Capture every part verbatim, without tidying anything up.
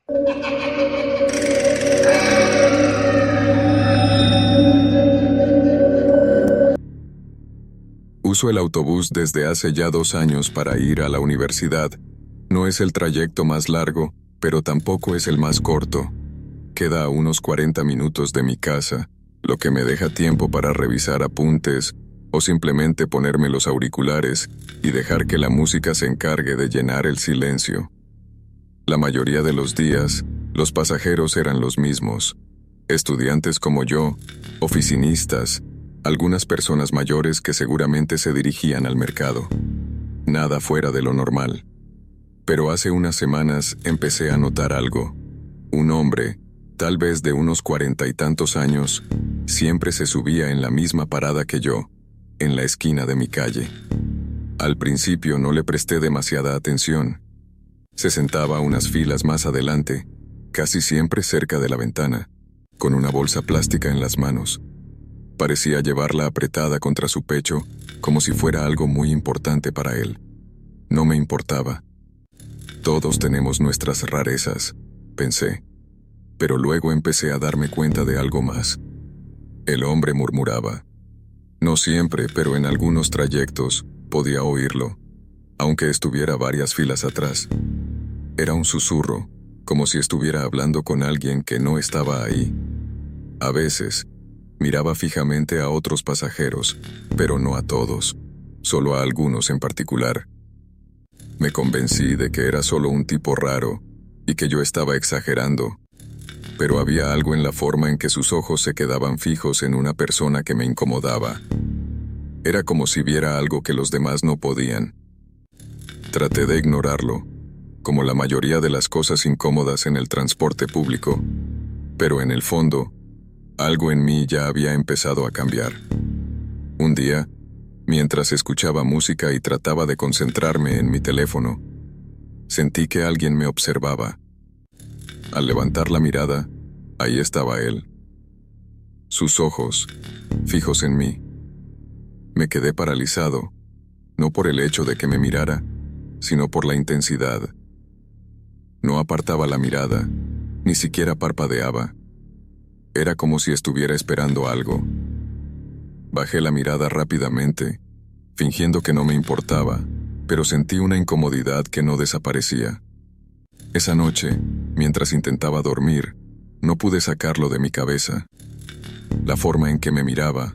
Uso el autobús desde hace ya dos años para ir a la universidad. No es el trayecto más largo, pero tampoco es el más corto. Queda a unos cuarenta minutos de mi casa, lo que me deja tiempo para revisar apuntes o simplemente ponerme los auriculares y dejar que la música se encargue de llenar el silencio. La mayoría de los días, los pasajeros eran los mismos. Estudiantes como yo, oficinistas, algunas personas mayores que seguramente se dirigían al mercado. Nada fuera de lo normal. Pero hace unas semanas empecé a notar algo. Un hombre, tal vez de unos cuarenta y tantos años, siempre se subía en la misma parada que yo, en la esquina de mi calle. Al principio no le presté demasiada atención. Se sentaba unas filas más adelante, casi siempre cerca de la ventana, con una bolsa plástica en las manos. Parecía llevarla apretada contra su pecho, como si fuera algo muy importante para él. No me importaba. Todos tenemos nuestras rarezas, pensé. Pero luego empecé a darme cuenta de algo más. El hombre murmuraba. No siempre, pero en algunos trayectos podía oírlo, aunque estuviera varias filas atrás. Era un susurro, como si estuviera hablando con alguien que no estaba ahí. A veces, miraba fijamente a otros pasajeros, pero no a todos, solo a algunos en particular. Me convencí de que era solo un tipo raro y que yo estaba exagerando, pero había algo en la forma en que sus ojos se quedaban fijos en una persona que me incomodaba. Era como si viera algo que los demás no podían. Traté de ignorarlo, como la mayoría de las cosas incómodas en el transporte público, pero en el fondo, algo en mí ya había empezado a cambiar. Un día, mientras escuchaba música y trataba de concentrarme en mi teléfono, sentí que alguien me observaba. Al levantar la mirada, ahí estaba él. Sus ojos, fijos en mí. Me quedé paralizado, no por el hecho de que me mirara, sino por la intensidad. No apartaba la mirada, ni siquiera parpadeaba. Era como si estuviera esperando algo. Bajé la mirada rápidamente, fingiendo que no me importaba, pero sentí una incomodidad que no desaparecía. Esa noche, mientras intentaba dormir, no pude sacarlo de mi cabeza. La forma en que me miraba.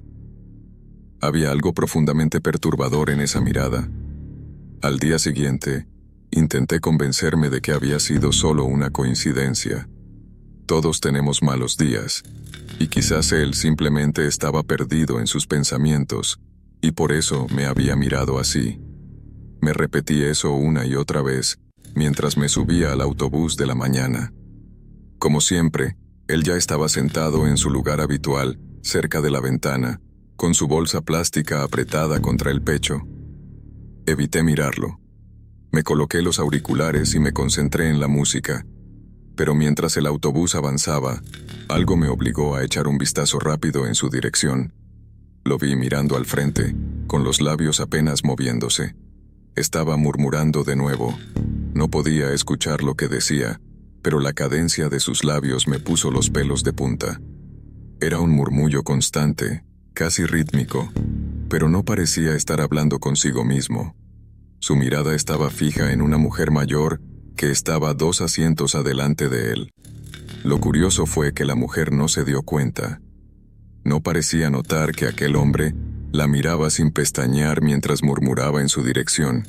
Había algo profundamente perturbador en esa mirada. Al día siguiente, intenté convencerme de que había sido solo una coincidencia. Todos tenemos malos días, y quizás él simplemente estaba perdido en sus pensamientos, y por eso me había mirado así. Me repetí eso una y otra vez, mientras me subía al autobús de la mañana. Como siempre, él ya estaba sentado en su lugar habitual, cerca de la ventana, con su bolsa plástica apretada contra el pecho. Evité mirarlo. Me coloqué los auriculares y me concentré en la música. Pero mientras el autobús avanzaba, algo me obligó a echar un vistazo rápido en su dirección. Lo vi mirando al frente, con los labios apenas moviéndose. Estaba murmurando de nuevo. No podía escuchar lo que decía, pero la cadencia de sus labios me puso los pelos de punta. Era un murmullo constante, casi rítmico, pero no parecía estar hablando consigo mismo. Su mirada estaba fija en una mujer mayor que estaba dos asientos adelante de él. Lo curioso fue que la mujer no se dio cuenta. No parecía notar que aquel hombre la miraba sin pestañear mientras murmuraba en su dirección.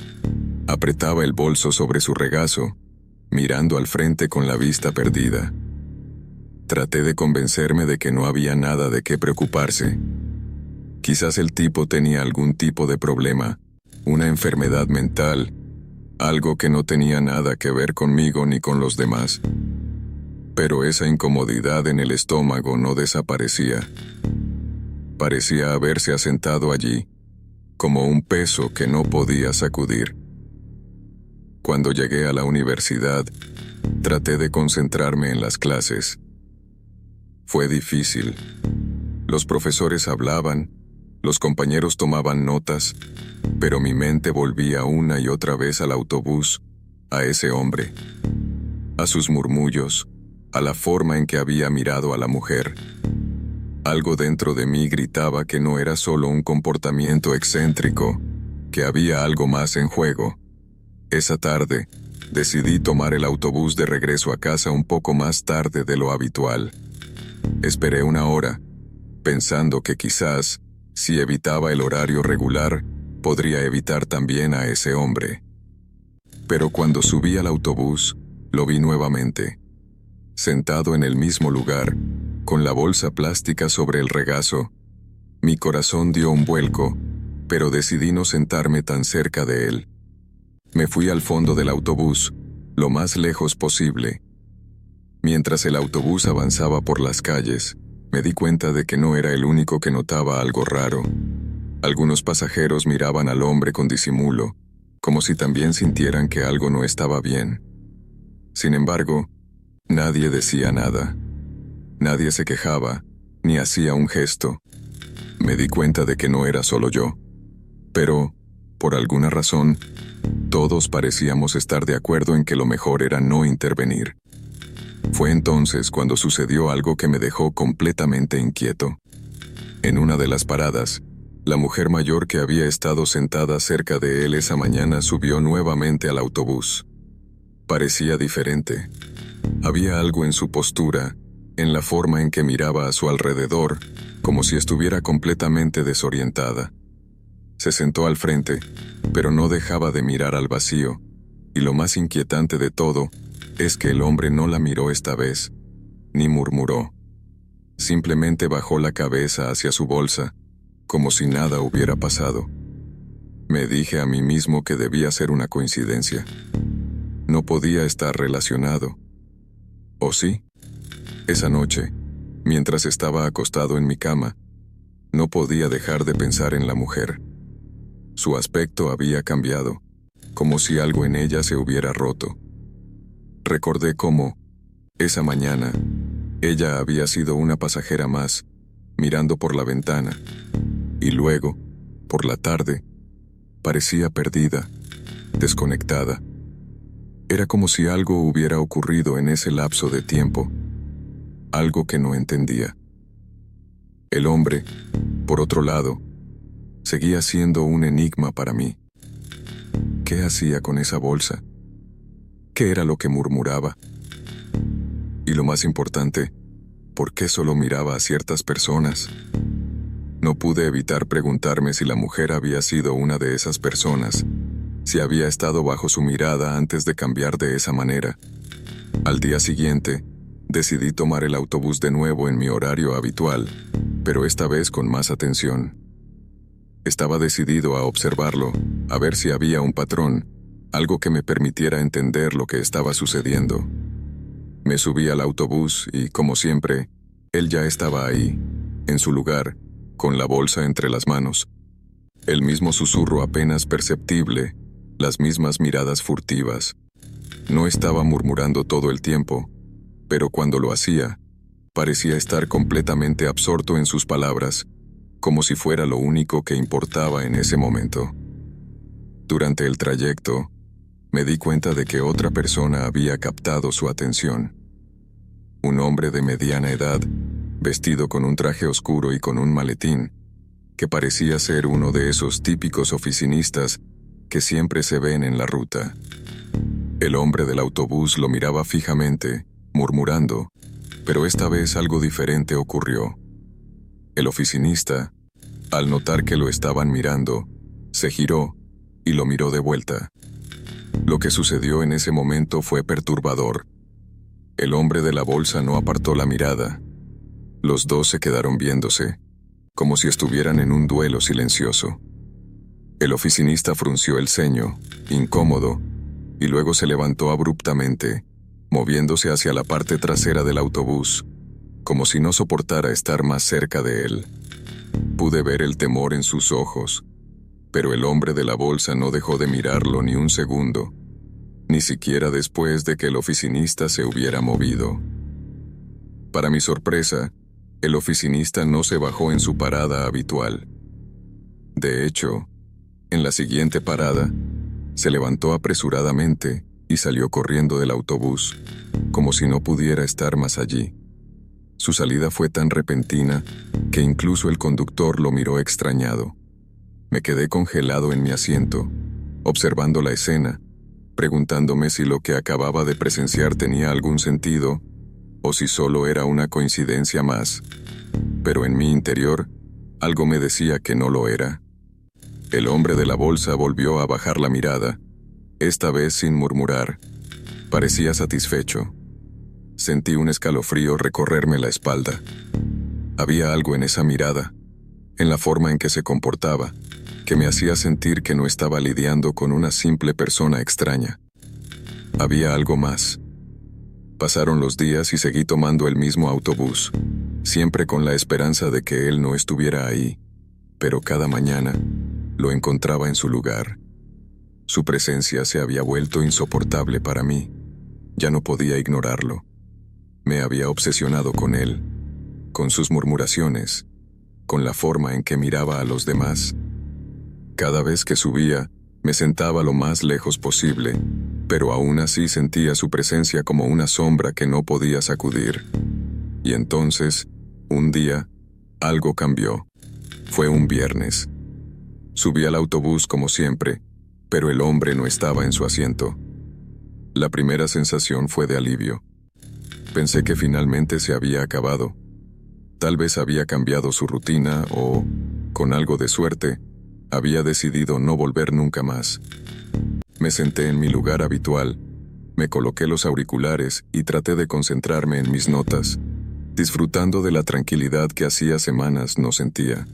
Apretaba el bolso sobre su regazo, mirando al frente con la vista perdida. Traté de convencerme de que no había nada de qué preocuparse. Quizás el tipo tenía algún tipo de problema, una enfermedad mental, algo que no tenía nada que ver conmigo ni con los demás. Pero esa incomodidad en el estómago no desaparecía. Parecía haberse asentado allí, como un peso que no podía sacudir. Cuando llegué a la universidad, traté de concentrarme en las clases. Fue difícil. Los profesores hablaban, los compañeros tomaban notas, pero mi mente volvía una y otra vez al autobús, a ese hombre. a sus murmullos, a la forma en que había mirado a la mujer. Algo dentro de mí gritaba que no era solo un comportamiento excéntrico, que había algo más en juego. Esa tarde, decidí tomar el autobús de regreso a casa un poco más tarde de lo habitual. Esperé una hora, pensando que quizás, si evitaba el horario regular, podría evitar también a ese hombre. Pero cuando subí al autobús, lo vi nuevamente, sentado en el mismo lugar, con la bolsa plástica sobre el regazo. Mi corazón dio un vuelco, pero decidí no sentarme tan cerca de él. Me fui al fondo del autobús, lo más lejos posible. Mientras el autobús avanzaba por las calles, me di cuenta de que no era el único que notaba algo raro. Algunos pasajeros miraban al hombre con disimulo, como si también sintieran que algo no estaba bien. Sin embargo, nadie decía nada. Nadie se quejaba, ni hacía un gesto. Me di cuenta de que no era solo yo. Pero, por alguna razón, todos parecíamos estar de acuerdo en que lo mejor era no intervenir. Fue entonces cuando sucedió algo que me dejó completamente inquieto. En una de las paradas, la mujer mayor que había estado sentada cerca de él esa mañana subió nuevamente al autobús. Parecía diferente. Había algo en su postura, en la forma en que miraba a su alrededor, como si estuviera completamente desorientada. Se sentó al frente, pero no dejaba de mirar al vacío, y lo más inquietante de todo es que el hombre no la miró esta vez, ni murmuró. Simplemente bajó la cabeza hacia su bolsa, como si nada hubiera pasado. Me dije a mí mismo que debía ser una coincidencia. No podía estar relacionado. ¿O sí? Esa noche, mientras estaba acostado en mi cama, no podía dejar de pensar en la mujer. Su aspecto había cambiado, como si algo en ella se hubiera roto. Recordé cómo, esa mañana, ella había sido una pasajera más, mirando por la ventana, y luego, por la tarde, parecía perdida, desconectada. Era como si algo hubiera ocurrido en ese lapso de tiempo, algo que no entendía. El hombre, por otro lado, seguía siendo un enigma para mí. ¿Qué hacía con esa bolsa? ¿Qué era lo que murmuraba? Y lo más importante, ¿por qué solo miraba a ciertas personas? No pude evitar preguntarme si la mujer había sido una de esas personas, si había estado bajo su mirada antes de cambiar de esa manera. Al día siguiente, decidí tomar el autobús de nuevo en mi horario habitual, pero esta vez con más atención. Estaba decidido a observarlo, a ver si había un patrón, algo que me permitiera entender lo que estaba sucediendo. Me subí al autobús y, como siempre, él ya estaba ahí, en su lugar, con la bolsa entre las manos. El mismo susurro apenas perceptible, las mismas miradas furtivas. No estaba murmurando todo el tiempo, pero cuando lo hacía, parecía estar completamente absorto en sus palabras, como si fuera lo único que importaba en ese momento. Durante el trayecto, me di cuenta de que otra persona había captado su atención. Un hombre de mediana edad, vestido con un traje oscuro y con un maletín, que parecía ser uno de esos típicos oficinistas que siempre se ven en la ruta. El hombre del autobús lo miraba fijamente, murmurando, pero esta vez algo diferente ocurrió. El oficinista, al notar que lo estaban mirando, se giró y lo miró de vuelta. Lo que sucedió en ese momento fue perturbador. El hombre de la bolsa no apartó la mirada. Los dos se quedaron viéndose, como si estuvieran en un duelo silencioso. El oficinista frunció el ceño, incómodo, y luego se levantó abruptamente, moviéndose hacia la parte trasera del autobús, como si no soportara estar más cerca de él. Pude ver el temor en sus ojos, pero el hombre de la bolsa no dejó de mirarlo ni un segundo, ni siquiera después de que el oficinista se hubiera movido. Para mi sorpresa, el oficinista no se bajó en su parada habitual. De hecho, en la siguiente parada, se levantó apresuradamente y salió corriendo del autobús, como si no pudiera estar más allí. Su salida fue tan repentina que incluso el conductor lo miró extrañado. Me quedé congelado en mi asiento, observando la escena, preguntándome si lo que acababa de presenciar tenía algún sentido o si solo era una coincidencia más. Pero en mi interior, algo me decía que no lo era. El hombre de la bolsa volvió a bajar la mirada, esta vez sin murmurar. Parecía satisfecho. Sentí un escalofrío recorrerme la espalda. Había algo en esa mirada, en la forma en que se comportaba, que me hacía sentir que no estaba lidiando con una simple persona extraña. Había algo más. Pasaron los días y seguí tomando el mismo autobús, siempre con la esperanza de que él no estuviera ahí, pero cada mañana lo encontraba en su lugar. Su presencia se había vuelto insoportable para mí. Ya no podía ignorarlo. Me había obsesionado con él, con sus murmuraciones, con la forma en que miraba a los demás. Cada vez que subía, me sentaba lo más lejos posible, pero aún así sentía su presencia como una sombra que no podía sacudir. Y entonces, un día, algo cambió. Fue un viernes. Subí al autobús como siempre, pero el hombre no estaba en su asiento. La primera sensación fue de alivio. Pensé que finalmente se había acabado. Tal vez había cambiado su rutina o, con algo de suerte, había decidido no volver nunca más. Me senté en mi lugar habitual, me coloqué los auriculares y traté de concentrarme en mis notas, disfrutando de la tranquilidad que hacía semanas no sentía.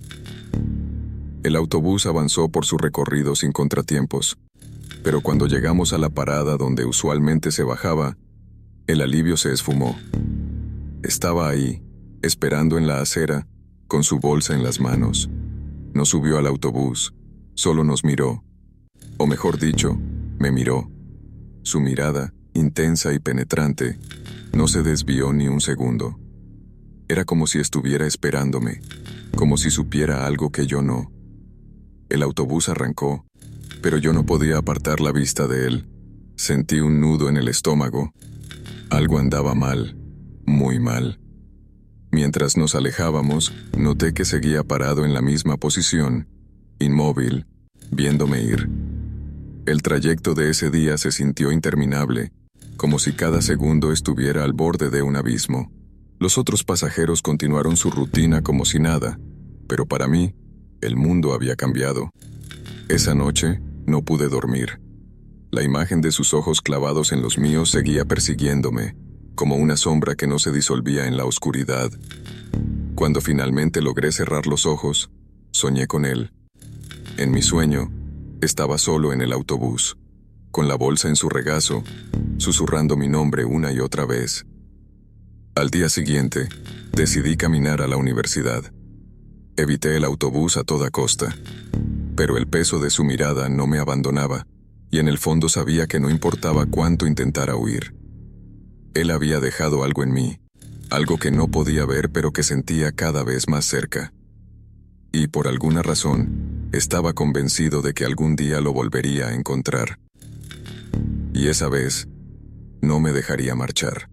El autobús avanzó por su recorrido sin contratiempos, pero cuando llegamos a la parada donde usualmente se bajaba, el alivio se esfumó. Estaba ahí, esperando en la acera, con su bolsa en las manos. No subió al autobús, solo nos miró. O mejor dicho, me miró. Su mirada, intensa y penetrante, no se desvió ni un segundo. Era como si estuviera esperándome, como si supiera algo que yo no. El autobús arrancó, pero yo no podía apartar la vista de él. Sentí un nudo en el estómago. Algo andaba mal, muy mal. Mientras nos alejábamos, noté que seguía parado en la misma posición, inmóvil, viéndome ir. El trayecto de ese día se sintió interminable, como si cada segundo estuviera al borde de un abismo. Los otros pasajeros continuaron su rutina como si nada, pero para mí, el mundo había cambiado. Esa noche, no pude dormir. La imagen de sus ojos clavados en los míos seguía persiguiéndome, como una sombra que no se disolvía en la oscuridad. Cuando finalmente logré cerrar los ojos, soñé con él. En mi sueño, estaba solo en el autobús, con la bolsa en su regazo, susurrando mi nombre una y otra vez. Al día siguiente, decidí caminar a la universidad. Evité el autobús a toda costa, pero el peso de su mirada no me abandonaba, y en el fondo sabía que no importaba cuánto intentara huir. Él había dejado algo en mí, algo que no podía ver pero que sentía cada vez más cerca. Y por alguna razón, estaba convencido de que algún día lo volvería a encontrar. Y esa vez, no me dejaría marchar.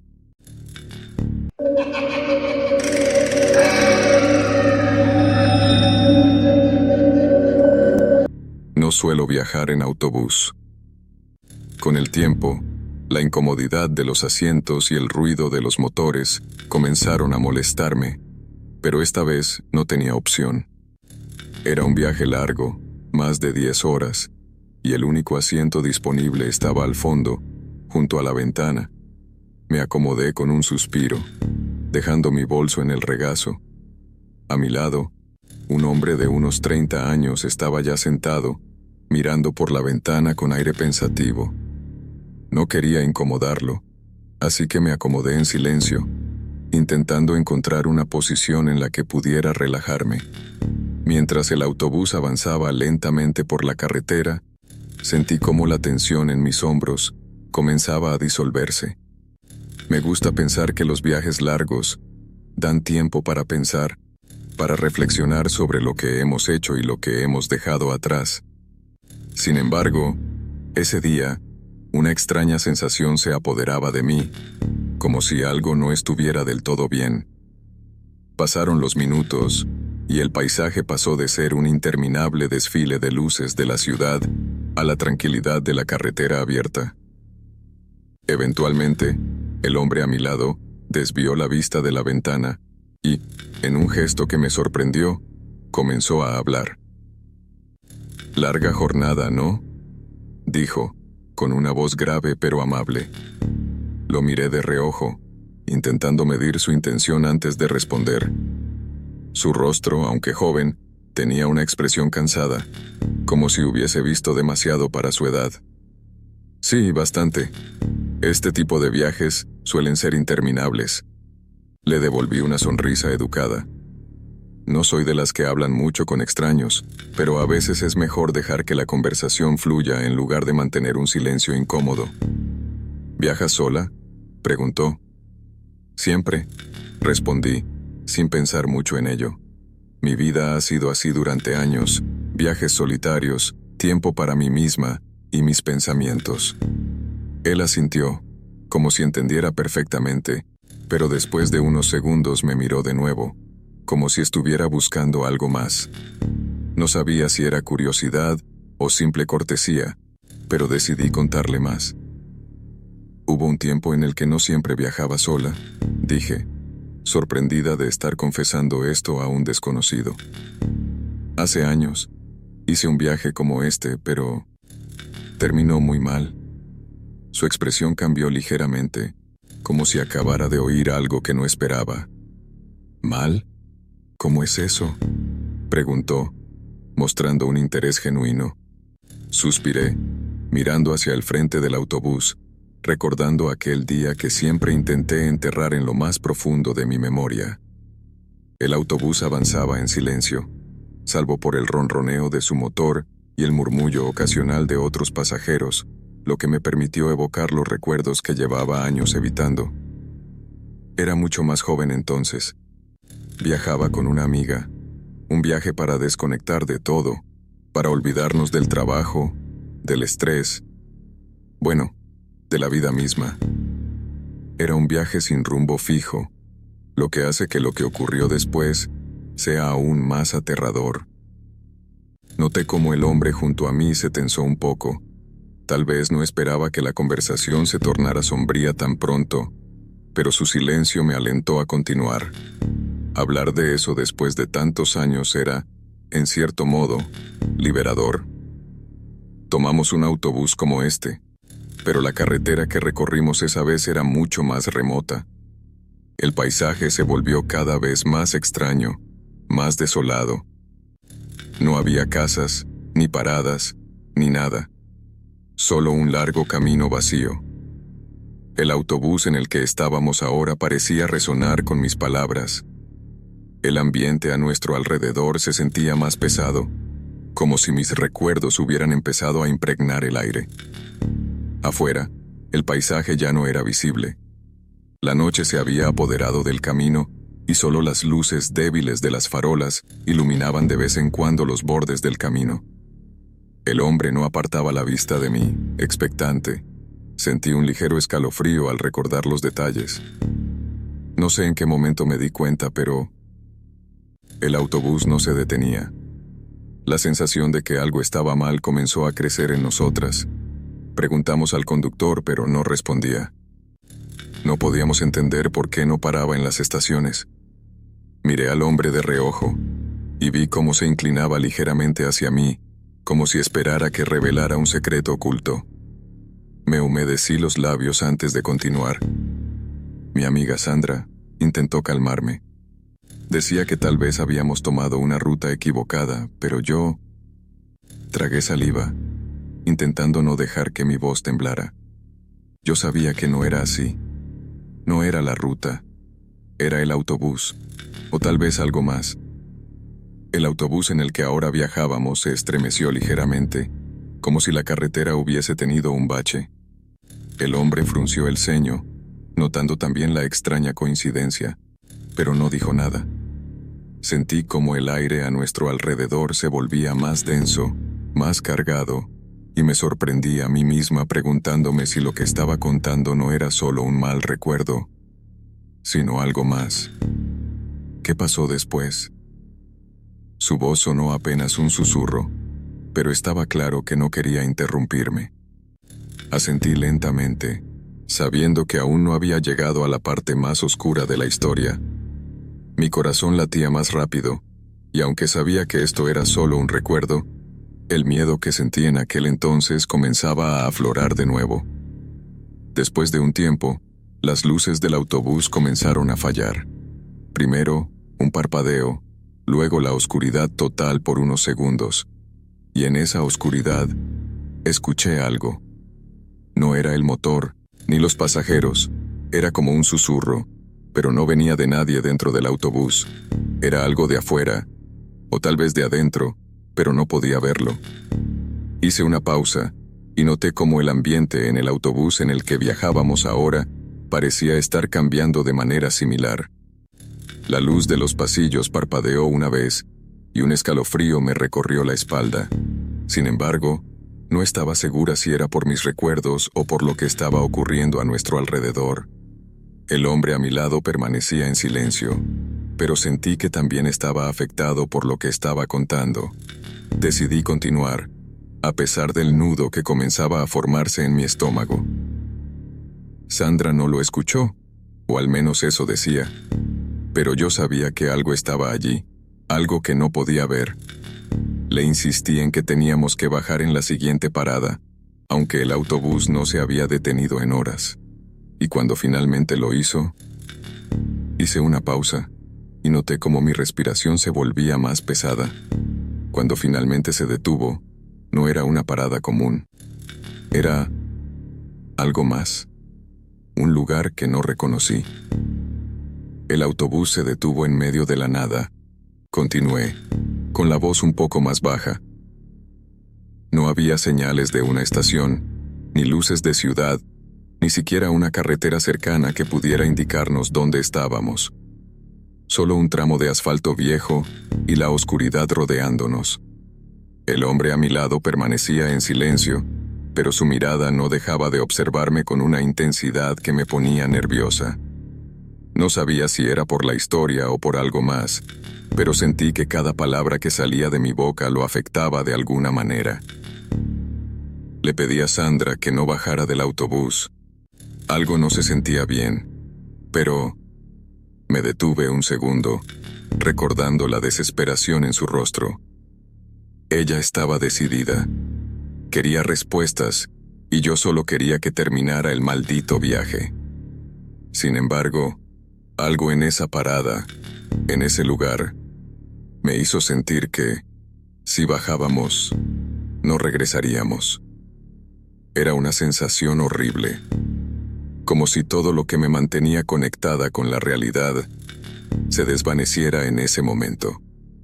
No suelo viajar en autobús. Con el tiempo, la incomodidad de los asientos y el ruido de los motores comenzaron a molestarme, pero esta vez no tenía opción. Era un viaje largo, más de diez horas, y el único asiento disponible estaba al fondo, junto a la ventana. Me acomodé con un suspiro, dejando mi bolso en el regazo. A mi lado, un hombre de unos treinta años estaba ya sentado, mirando por la ventana con aire pensativo. No quería incomodarlo, así que me acomodé en silencio, intentando encontrar una posición en la que pudiera relajarme. Mientras el autobús avanzaba lentamente por la carretera, sentí cómo la tensión en mis hombros comenzaba a disolverse. Me gusta pensar que los viajes largos dan tiempo para pensar, para reflexionar sobre lo que hemos hecho y lo que hemos dejado atrás. Sin embargo, ese día, Una extraña sensación se apoderaba de mí, como si algo no estuviera del todo bien. Pasaron los minutos, y el paisaje pasó de ser un interminable desfile de luces de la ciudad a la tranquilidad de la carretera abierta. Eventualmente, el hombre a mi lado desvió la vista de la ventana y, en un gesto que me sorprendió, comenzó a hablar. «Larga jornada, ¿no?», dijo, con una voz grave pero amable. Lo miré de reojo, intentando medir su intención antes de responder. Su rostro, aunque joven, tenía una expresión cansada, como si hubiese visto demasiado para su edad. «Sí, bastante. Este tipo de viajes suelen ser interminables». Le devolví una sonrisa educada. No soy de las que hablan mucho con extraños, pero a veces es mejor dejar que la conversación fluya en lugar de mantener un silencio incómodo. «¿Viajas sola?», preguntó. «Siempre», respondí, sin pensar mucho en ello. Mi vida ha sido así durante años, viajes solitarios, tiempo para mí misma y mis pensamientos. Él asintió, como si entendiera perfectamente, pero después de unos segundos me miró de nuevo, como si estuviera buscando algo más. No sabía si era curiosidad o simple cortesía, pero decidí contarle más. «Hubo un tiempo en el que no siempre viajaba sola», dije, sorprendida de estar confesando esto a un desconocido. «Hace años, hice un viaje como este, pero terminó muy mal». Su expresión cambió ligeramente, como si acabara de oír algo que no esperaba. «¿Mal? ¿Cómo es eso?», preguntó, mostrando un interés genuino. Suspiré, mirando hacia el frente del autobús, recordando aquel día que siempre intenté enterrar en lo más profundo de mi memoria. El autobús avanzaba en silencio, salvo por el ronroneo de su motor y el murmullo ocasional de otros pasajeros, lo que me permitió evocar los recuerdos que llevaba años evitando. Era mucho más joven entonces. Viajaba con una amiga, un viaje para desconectar de todo, para olvidarnos del trabajo, del estrés, bueno, de la vida misma. Era un viaje sin rumbo fijo, lo que hace que lo que ocurrió después sea aún más aterrador. Noté cómo el hombre junto a mí se tensó un poco. Tal vez no esperaba que la conversación se tornara sombría tan pronto, pero su silencio me alentó a continuar. Hablar de eso después de tantos años era, en cierto modo, liberador. Tomamos un autobús como este, pero la carretera que recorrimos esa vez era mucho más remota. El paisaje se volvió cada vez más extraño, más desolado. No había casas, ni paradas, ni nada. Solo un largo camino vacío. El autobús en el que estábamos ahora parecía resonar con mis palabras. El ambiente a nuestro alrededor se sentía más pesado, como si mis recuerdos hubieran empezado a impregnar el aire. Afuera, el paisaje ya no era visible. La noche se había apoderado del camino y solo las luces débiles de las farolas iluminaban de vez en cuando los bordes del camino. El hombre no apartaba la vista de mí, expectante. Sentí un ligero escalofrío al recordar los detalles. No sé en qué momento me di cuenta, pero el autobús no se detenía. La sensación de que algo estaba mal comenzó a crecer en nosotras. Preguntamos al conductor, pero no respondía. No podíamos entender por qué no paraba en las estaciones. Miré al hombre de reojo y vi cómo se inclinaba ligeramente hacia mí, como si esperara que revelara un secreto oculto. Me humedecí los labios antes de continuar. Mi amiga Sandra intentó calmarme. Decía que tal vez habíamos tomado una ruta equivocada, pero yo tragué saliva, intentando no dejar que mi voz temblara. Yo sabía que no era así. No era la ruta, era el autobús, o tal vez algo más. El autobús en el que ahora viajábamos se estremeció ligeramente, como si la carretera hubiese tenido un bache. El hombre frunció el ceño, notando también la extraña coincidencia, pero no dijo nada. Sentí como el aire a nuestro alrededor se volvía más denso, más cargado, y me sorprendí a mí misma preguntándome si lo que estaba contando no era solo un mal recuerdo, sino algo más. ¿Qué pasó después? Su voz sonó apenas un susurro, pero estaba claro que no quería interrumpirme. Asentí lentamente, sabiendo que aún no había llegado a la parte más oscura de la historia. Mi corazón latía más rápido, y aunque sabía que esto era solo un recuerdo, el miedo que sentí en aquel entonces comenzaba a aflorar de nuevo. Después de un tiempo, las luces del autobús comenzaron a fallar. Primero, un parpadeo, luego la oscuridad total por unos segundos, y en esa oscuridad, escuché algo. No era el motor, ni los pasajeros, era como un susurro, pero no venía de nadie dentro del autobús. Era algo de afuera, o tal vez de adentro, pero no podía verlo. Hice una pausa, y noté cómo el ambiente en el autobús en el que viajábamos ahora parecía estar cambiando de manera similar. La luz de los pasillos parpadeó una vez, y un escalofrío me recorrió la espalda. Sin embargo, no estaba segura si era por mis recuerdos o por lo que estaba ocurriendo a nuestro alrededor. El hombre a mi lado permanecía en silencio, pero sentí que también estaba afectado por lo que estaba contando. Decidí continuar, a pesar del nudo que comenzaba a formarse en mi estómago. Sandra no lo escuchó, o al menos eso decía, pero yo sabía que algo estaba allí, algo que no podía ver. Le insistí en que teníamos que bajar en la siguiente parada, aunque el autobús no se había detenido en horas. Y cuando finalmente lo hizo, hice una pausa y noté cómo mi respiración se volvía más pesada. Cuando finalmente se detuvo, no era una parada común. Era algo más. Un lugar que no reconocí. El autobús se detuvo en medio de la nada. Continué, con la voz un poco más baja. No había señales de una estación, ni luces de ciudad, ni siquiera una carretera cercana que pudiera indicarnos dónde estábamos. Solo un tramo de asfalto viejo y la oscuridad rodeándonos. El hombre a mi lado permanecía en silencio, pero su mirada no dejaba de observarme con una intensidad que me ponía nerviosa. No sabía si era por la historia o por algo más, pero sentí que cada palabra que salía de mi boca lo afectaba de alguna manera. Le pedí a Sandra que no bajara del autobús. Algo no se sentía bien, pero me detuve un segundo, recordando la desesperación en su rostro. Ella estaba decidida. Quería respuestas, y yo solo quería que terminara el maldito viaje. Sin embargo, algo en esa parada, en ese lugar, me hizo sentir que, si bajábamos, no regresaríamos. Era una sensación horrible, como si todo lo que me mantenía conectada con la realidad se desvaneciera en ese momento.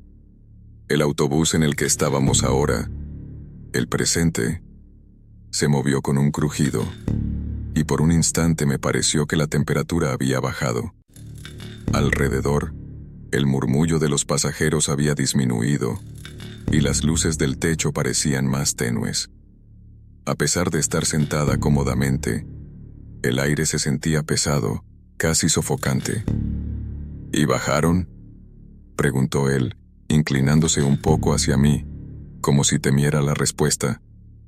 El autobús en el que estábamos ahora, el presente, se movió con un crujido, y por un instante me pareció que la temperatura había bajado. Alrededor, el murmullo de los pasajeros había disminuido, y las luces del techo parecían más tenues. A pesar de estar sentada cómodamente, el aire se sentía pesado, casi sofocante. ¿Y bajaron?, preguntó él, inclinándose un poco hacia mí, como si temiera la respuesta.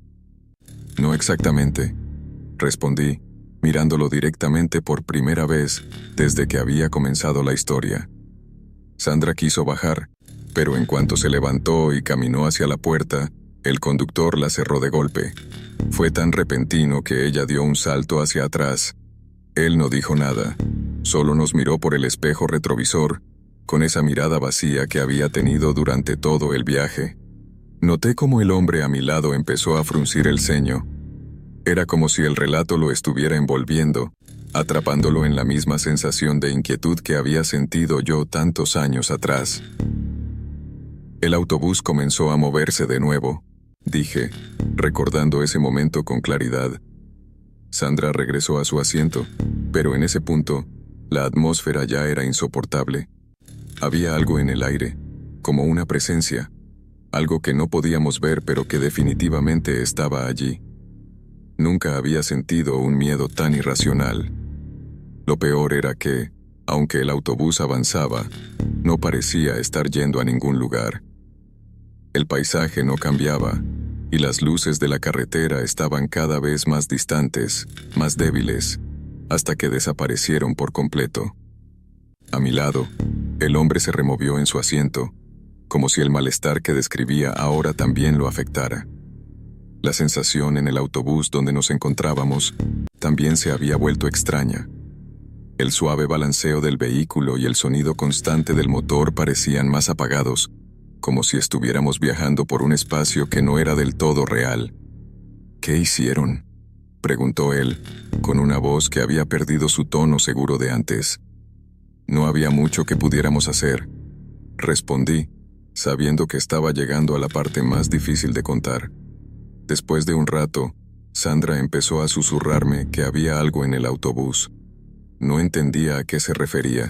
No exactamente, respondí, mirándolo directamente por primera vez desde que había comenzado la historia. Sandra quiso bajar, pero en cuanto se levantó y caminó hacia la puerta, el conductor la cerró de golpe. Fue tan repentino que ella dio un salto hacia atrás. Él no dijo nada, solo nos miró por el espejo retrovisor, con esa mirada vacía que había tenido durante todo el viaje. Noté cómo el hombre a mi lado empezó a fruncir el ceño. Era como si el relato lo estuviera envolviendo, atrapándolo en la misma sensación de inquietud que había sentido yo tantos años atrás. El autobús comenzó a moverse de nuevo, dije, recordando ese momento con claridad. Sandra regresó a su asiento, pero en ese punto, la atmósfera ya era insoportable. Había algo en el aire, como una presencia, algo que no podíamos ver pero que definitivamente estaba allí. Nunca había sentido un miedo tan irracional. Lo peor era que, aunque el autobús avanzaba, no parecía estar yendo a ningún lugar. El paisaje no cambiaba, y las luces de la carretera estaban cada vez más distantes, más débiles, hasta que desaparecieron por completo. A mi lado, el hombre se removió en su asiento, como si el malestar que describía ahora también lo afectara. La sensación en el autobús donde nos encontrábamos también se había vuelto extraña. El suave balanceo del vehículo y el sonido constante del motor parecían más apagados, como si estuviéramos viajando por un espacio que no era del todo real. ¿Qué hicieron?, preguntó él, con una voz que había perdido su tono seguro de antes. No había mucho que pudiéramos hacer, respondí, sabiendo que estaba llegando a la parte más difícil de contar. Después de un rato, Sandra empezó a susurrarme que había algo en el autobús. No entendía a qué se refería.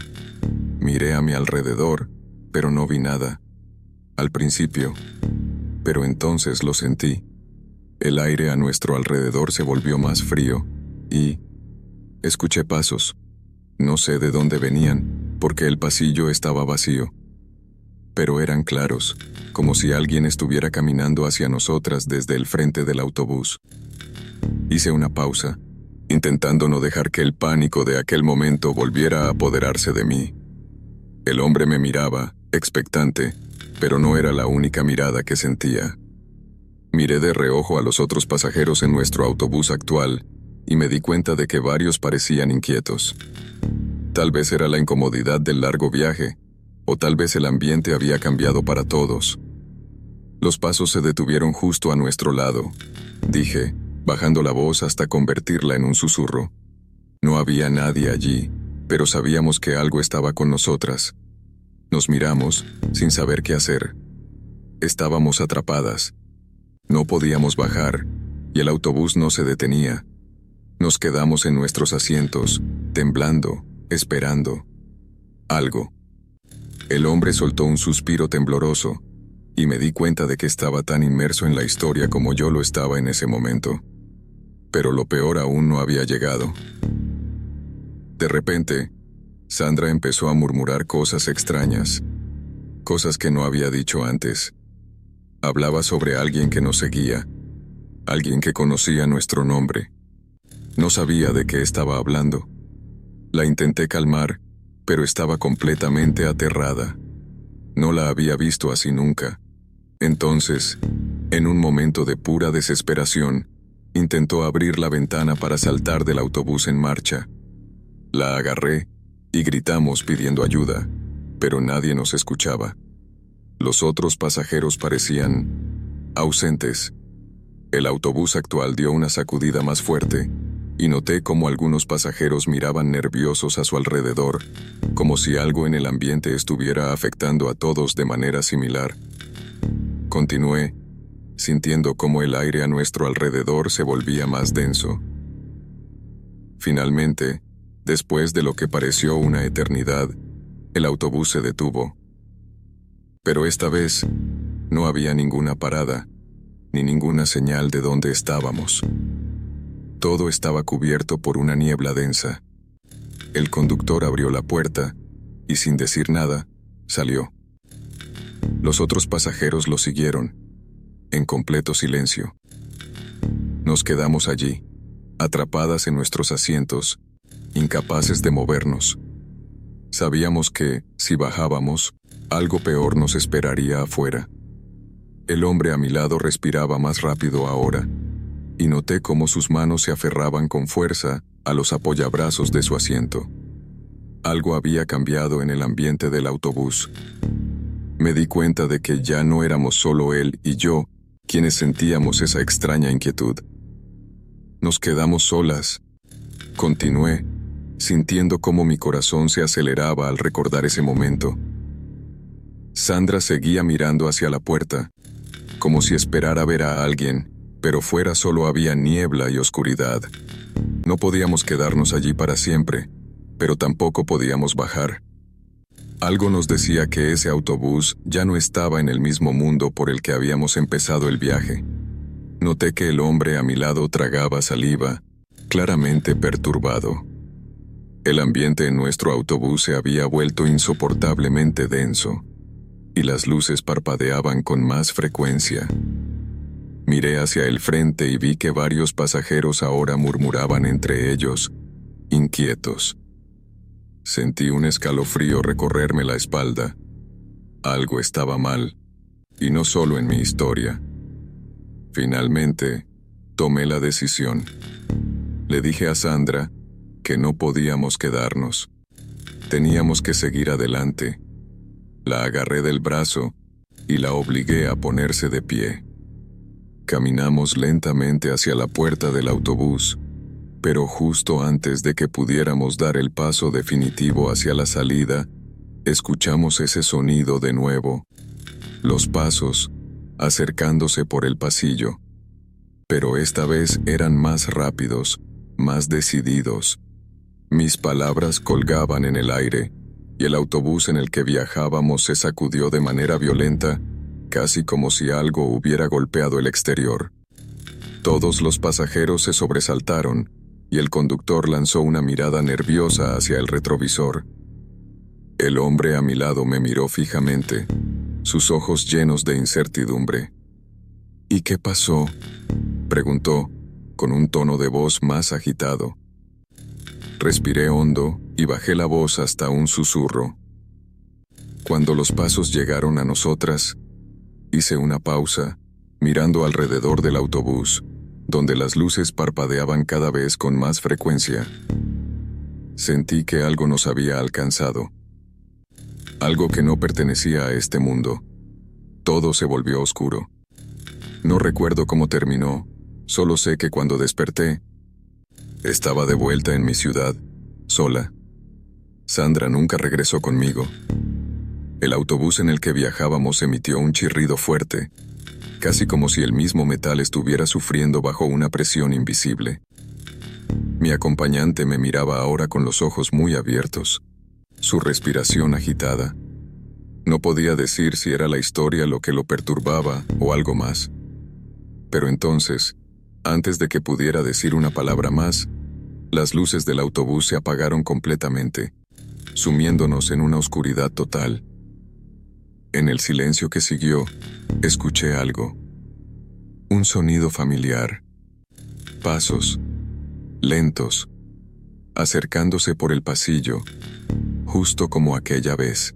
Miré a mi alrededor, pero no vi nada. Al principio, pero entonces lo sentí. El aire a nuestro alrededor se volvió más frío, y escuché pasos. No sé de dónde venían, porque el pasillo estaba vacío. Pero eran claros, como si alguien estuviera caminando hacia nosotras desde el frente del autobús. Hice una pausa, intentando no dejar que el pánico de aquel momento volviera a apoderarse de mí. El hombre me miraba, expectante, pero no era la única mirada que sentía. Miré de reojo a los otros pasajeros en nuestro autobús actual y me di cuenta de que varios parecían inquietos. Tal vez era la incomodidad del largo viaje, o tal vez el ambiente había cambiado para todos. Los pasos se detuvieron justo a nuestro lado, dije, bajando la voz hasta convertirla en un susurro. No había nadie allí, pero sabíamos que algo estaba con nosotras. Nos miramos, sin saber qué hacer. Estábamos atrapadas. No podíamos bajar, y el autobús no se detenía. Nos quedamos en nuestros asientos, temblando, esperando. Algo. El hombre soltó un suspiro tembloroso, y me di cuenta de que estaba tan inmerso en la historia como yo lo estaba en ese momento. Pero lo peor aún no había llegado. De repente, Sandra empezó a murmurar cosas extrañas, cosas que no había dicho antes. Hablaba sobre alguien que nos seguía, alguien que conocía nuestro nombre. No sabía de qué estaba hablando. La intenté calmar, pero estaba completamente aterrada. No la había visto así nunca. Entonces, en un momento de pura desesperación, intentó abrir la ventana para saltar del autobús en marcha. La agarré y gritamos pidiendo ayuda, pero nadie nos escuchaba. Los otros pasajeros parecían ausentes. El autobús actual dio una sacudida más fuerte, y noté cómo algunos pasajeros miraban nerviosos a su alrededor, como si algo en el ambiente estuviera afectando a todos de manera similar. Continué, sintiendo cómo el aire a nuestro alrededor se volvía más denso. Finalmente, después de lo que pareció una eternidad, el autobús se detuvo. Pero esta vez, no había ninguna parada, ni ninguna señal de dónde estábamos. Todo estaba cubierto por una niebla densa. El conductor abrió la puerta y, sin decir nada, salió. Los otros pasajeros lo siguieron, en completo silencio. Nos quedamos allí, atrapadas en nuestros asientos, incapaces de movernos. Sabíamos que, si bajábamos, algo peor nos esperaría afuera. El hombre a mi lado respiraba más rápido ahora, y noté cómo sus manos se aferraban con fuerza a los apoyabrazos de su asiento. Algo había cambiado en el ambiente del autobús. Me di cuenta de que ya no éramos solo él y yo quienes sentíamos esa extraña inquietud. Nos quedamos solas. Continué, sintiendo cómo mi corazón se aceleraba al recordar ese momento. Sandra seguía mirando hacia la puerta, como si esperara ver a alguien, pero fuera solo había niebla y oscuridad. No podíamos quedarnos allí para siempre, pero tampoco podíamos bajar. Algo nos decía que ese autobús ya no estaba en el mismo mundo por el que habíamos empezado el viaje. Noté que el hombre a mi lado tragaba saliva, claramente perturbado. El ambiente en nuestro autobús se había vuelto insoportablemente denso, y las luces parpadeaban con más frecuencia. Miré hacia el frente y vi que varios pasajeros ahora murmuraban entre ellos, inquietos. Sentí un escalofrío recorrerme la espalda. Algo estaba mal, y no solo en mi historia. Finalmente, tomé la decisión. Le dije a Sandra que no podíamos quedarnos. Teníamos que seguir adelante. La agarré del brazo y la obligué a ponerse de pie. Caminamos lentamente hacia la puerta del autobús, pero justo antes de que pudiéramos dar el paso definitivo hacia la salida, escuchamos ese sonido de nuevo. Los pasos, acercándose por el pasillo. Pero esta vez eran más rápidos, más decididos. Mis palabras colgaban en el aire, y el autobús en el que viajábamos se sacudió de manera violenta, casi como si algo hubiera golpeado el exterior. Todos los pasajeros se sobresaltaron, y el conductor lanzó una mirada nerviosa hacia el retrovisor. El hombre a mi lado me miró fijamente, sus ojos llenos de incertidumbre. «¿Y qué pasó?», preguntó, con un tono de voz más agitado. Respiré hondo y bajé la voz hasta un susurro. Cuando los pasos llegaron a nosotras, hice una pausa, mirando alrededor del autobús, donde las luces parpadeaban cada vez con más frecuencia. Sentí que algo nos había alcanzado. Algo que no pertenecía a este mundo. Todo se volvió oscuro. No recuerdo cómo terminó, solo sé que cuando desperté, estaba de vuelta en mi ciudad, sola. Sandra nunca regresó conmigo. El autobús en el que viajábamos emitió un chirrido fuerte, casi como si el mismo metal estuviera sufriendo bajo una presión invisible. Mi acompañante me miraba ahora con los ojos muy abiertos, su respiración agitada. No podía decir si era la historia lo que lo perturbaba o algo más. Pero entonces, antes de que pudiera decir una palabra más, las luces del autobús se apagaron completamente, sumiéndonos en una oscuridad total. En el silencio que siguió, escuché algo. Un sonido familiar. Pasos, lentos, acercándose por el pasillo, justo como aquella vez.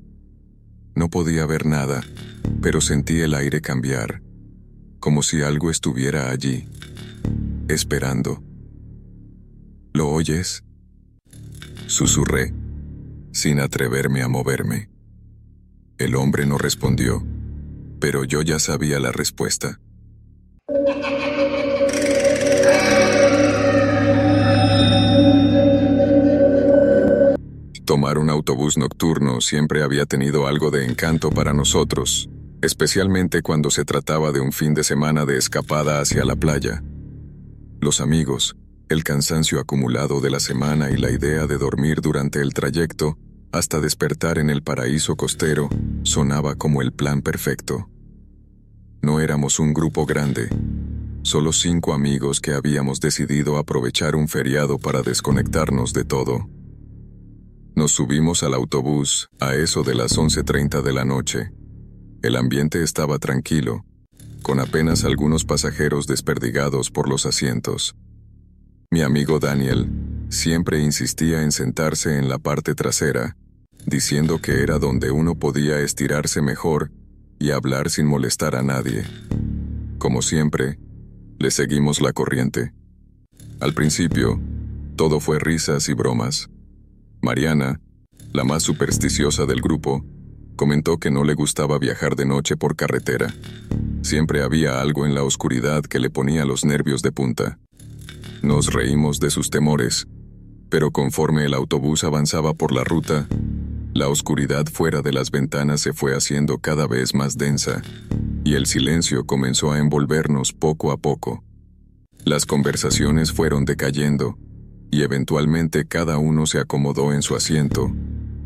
No podía ver nada, pero sentí el aire cambiar, como si algo estuviera allí, esperando. ¿Lo oyes?, susurré, sin atreverme a moverme. El hombre no respondió, pero yo ya sabía la respuesta. Tomar un autobús nocturno siempre había tenido algo de encanto para nosotros, especialmente cuando se trataba de un fin de semana de escapada hacia la playa. Los amigos, el cansancio acumulado de la semana y la idea de dormir durante el trayecto hasta despertar en el paraíso costero sonaba como el plan perfecto. No éramos un grupo grande, solo cinco amigos que habíamos decidido aprovechar un feriado para desconectarnos de todo. Nos subimos al autobús a eso de las once treinta de la noche. El ambiente estaba tranquilo, con apenas algunos pasajeros desperdigados por los asientos. Mi amigo Daniel siempre insistía en sentarse en la parte trasera, diciendo que era donde uno podía estirarse mejor y hablar sin molestar a nadie. Como siempre, le seguimos la corriente. Al principio, todo fue risas y bromas. Mariana, la más supersticiosa del grupo, comentó que no le gustaba viajar de noche por carretera. Siempre había algo en la oscuridad que le ponía los nervios de punta. Nos reímos de sus temores, pero conforme el autobús avanzaba por la ruta, la oscuridad fuera de las ventanas se fue haciendo cada vez más densa, y el silencio comenzó a envolvernos poco a poco. Las conversaciones fueron decayendo, y eventualmente cada uno se acomodó en su asiento,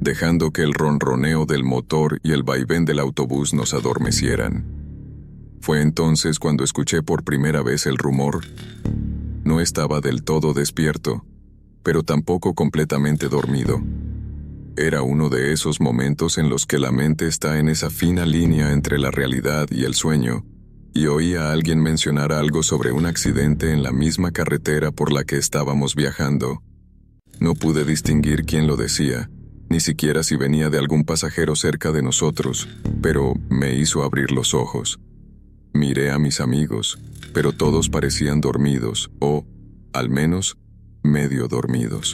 dejando que el ronroneo del motor y el vaivén del autobús nos adormecieran. Fue entonces cuando escuché por primera vez el rumor. No estaba del todo despierto, pero tampoco completamente dormido. Era uno de esos momentos en los que la mente está en esa fina línea entre la realidad y el sueño, y oí a alguien mencionar algo sobre un accidente en la misma carretera por la que estábamos viajando. No pude distinguir quién lo decía, ni siquiera si venía de algún pasajero cerca de nosotros, pero me hizo abrir los ojos. Miré a mis amigos, pero todos parecían dormidos, o, al menos, medio dormidos.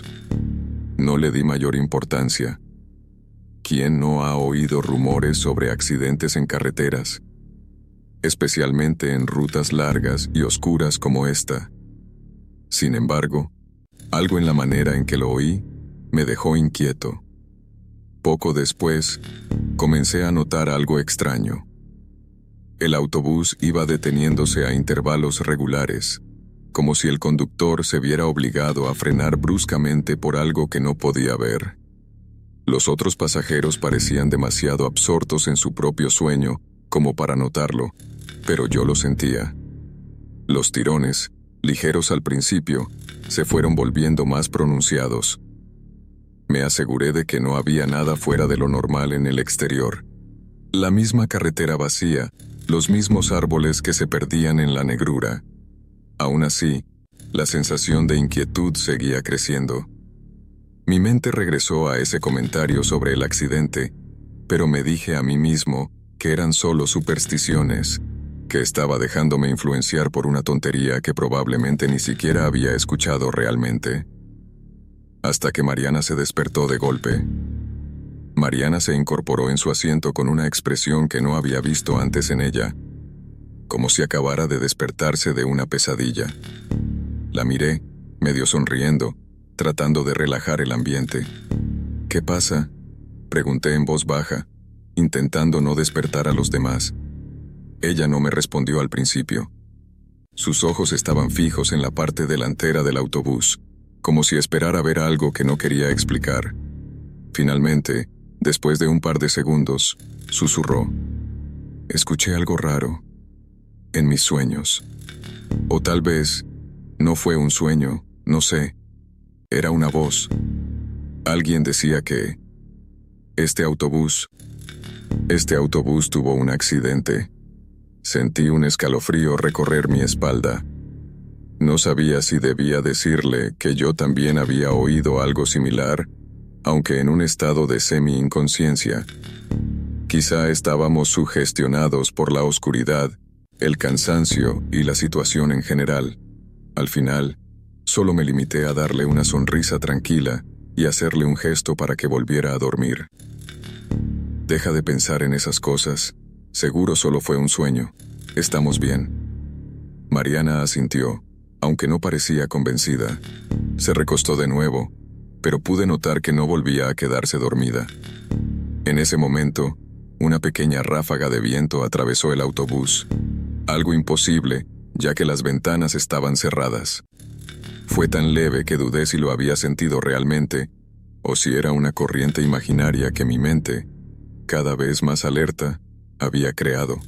No le di mayor importancia. ¿Quién no ha oído rumores sobre accidentes en carreteras? Especialmente en rutas largas y oscuras como esta. Sin embargo, algo en la manera en que lo oí me dejó inquieto. Poco después, comencé a notar algo extraño. El autobús iba deteniéndose a intervalos regulares, como si el conductor se viera obligado a frenar bruscamente por algo que no podía ver. Los otros pasajeros parecían demasiado absortos en su propio sueño como para notarlo, pero yo lo sentía. Los tirones, ligeros al principio, se fueron volviendo más pronunciados. Me aseguré de que no había nada fuera de lo normal en el exterior. La misma carretera vacía, los mismos árboles que se perdían en la negrura. Aún así, la sensación de inquietud seguía creciendo. Mi mente regresó a ese comentario sobre el accidente, pero me dije a mí mismo que eran solo supersticiones, que estaba dejándome influenciar por una tontería que probablemente ni siquiera había escuchado realmente. Hasta que Mariana se despertó de golpe. Mariana se incorporó en su asiento con una expresión que no había visto antes en ella, como si acabara de despertarse de una pesadilla. La miré, medio sonriendo, tratando de relajar el ambiente. ¿Qué pasa?, pregunté en voz baja, intentando no despertar a los demás. Ella no me respondió al principio. Sus ojos estaban fijos en la parte delantera del autobús, como si esperara ver algo que no quería explicar. Finalmente, después de un par de segundos, susurró: «Escuché algo raro. En mis sueños. O tal vez, no fue un sueño, no sé. Era una voz. Alguien decía que... Este autobús... Este autobús tuvo un accidente». Sentí un escalofrío recorrer mi espalda. No sabía si debía decirle que yo también había oído algo similar, aunque en un estado de semi-inconsciencia. Quizá estábamos sugestionados por la oscuridad, el cansancio y la situación en general. Al final, solo me limité a darle una sonrisa tranquila y hacerle un gesto para que volviera a dormir. «Deja de pensar en esas cosas. Seguro solo fue un sueño. Estamos bien». Mariana asintió, aunque no parecía convencida. Se recostó de nuevo, pero pude notar que no volvía a quedarse dormida. En ese momento, una pequeña ráfaga de viento atravesó el autobús. Algo imposible, ya que las ventanas estaban cerradas. Fue tan leve que dudé si lo había sentido realmente, o si era una corriente imaginaria que mi mente, cada vez más alerta, había creado.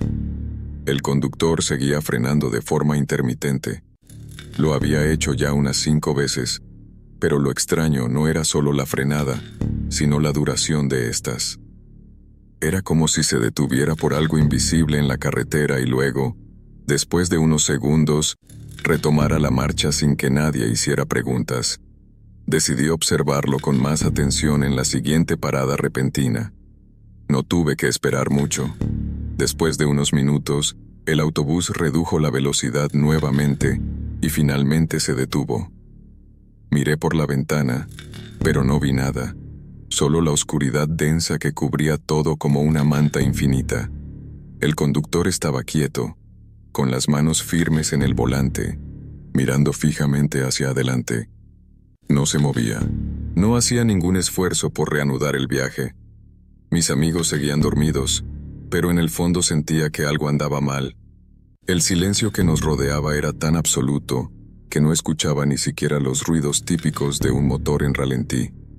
El conductor seguía frenando de forma intermitente. Lo había hecho ya unas cinco veces, pero lo extraño no era solo la frenada, sino la duración de estas. Era como si se detuviera por algo invisible en la carretera y luego, después de unos segundos, retomara la marcha sin que nadie hiciera preguntas. Decidí observarlo con más atención en la siguiente parada repentina. No tuve que esperar mucho. Después de unos minutos, el autobús redujo la velocidad nuevamente y finalmente se detuvo. Miré por la ventana, pero no vi nada, solo la oscuridad densa que cubría todo como una manta infinita. El conductor estaba quieto, con las manos firmes en el volante, mirando fijamente hacia adelante. No se movía. No hacía ningún esfuerzo por reanudar el viaje. Mis amigos seguían dormidos, pero en el fondo sentía que algo andaba mal. El silencio que nos rodeaba era tan absoluto que no escuchaba ni siquiera los ruidos típicos de un motor en ralentí.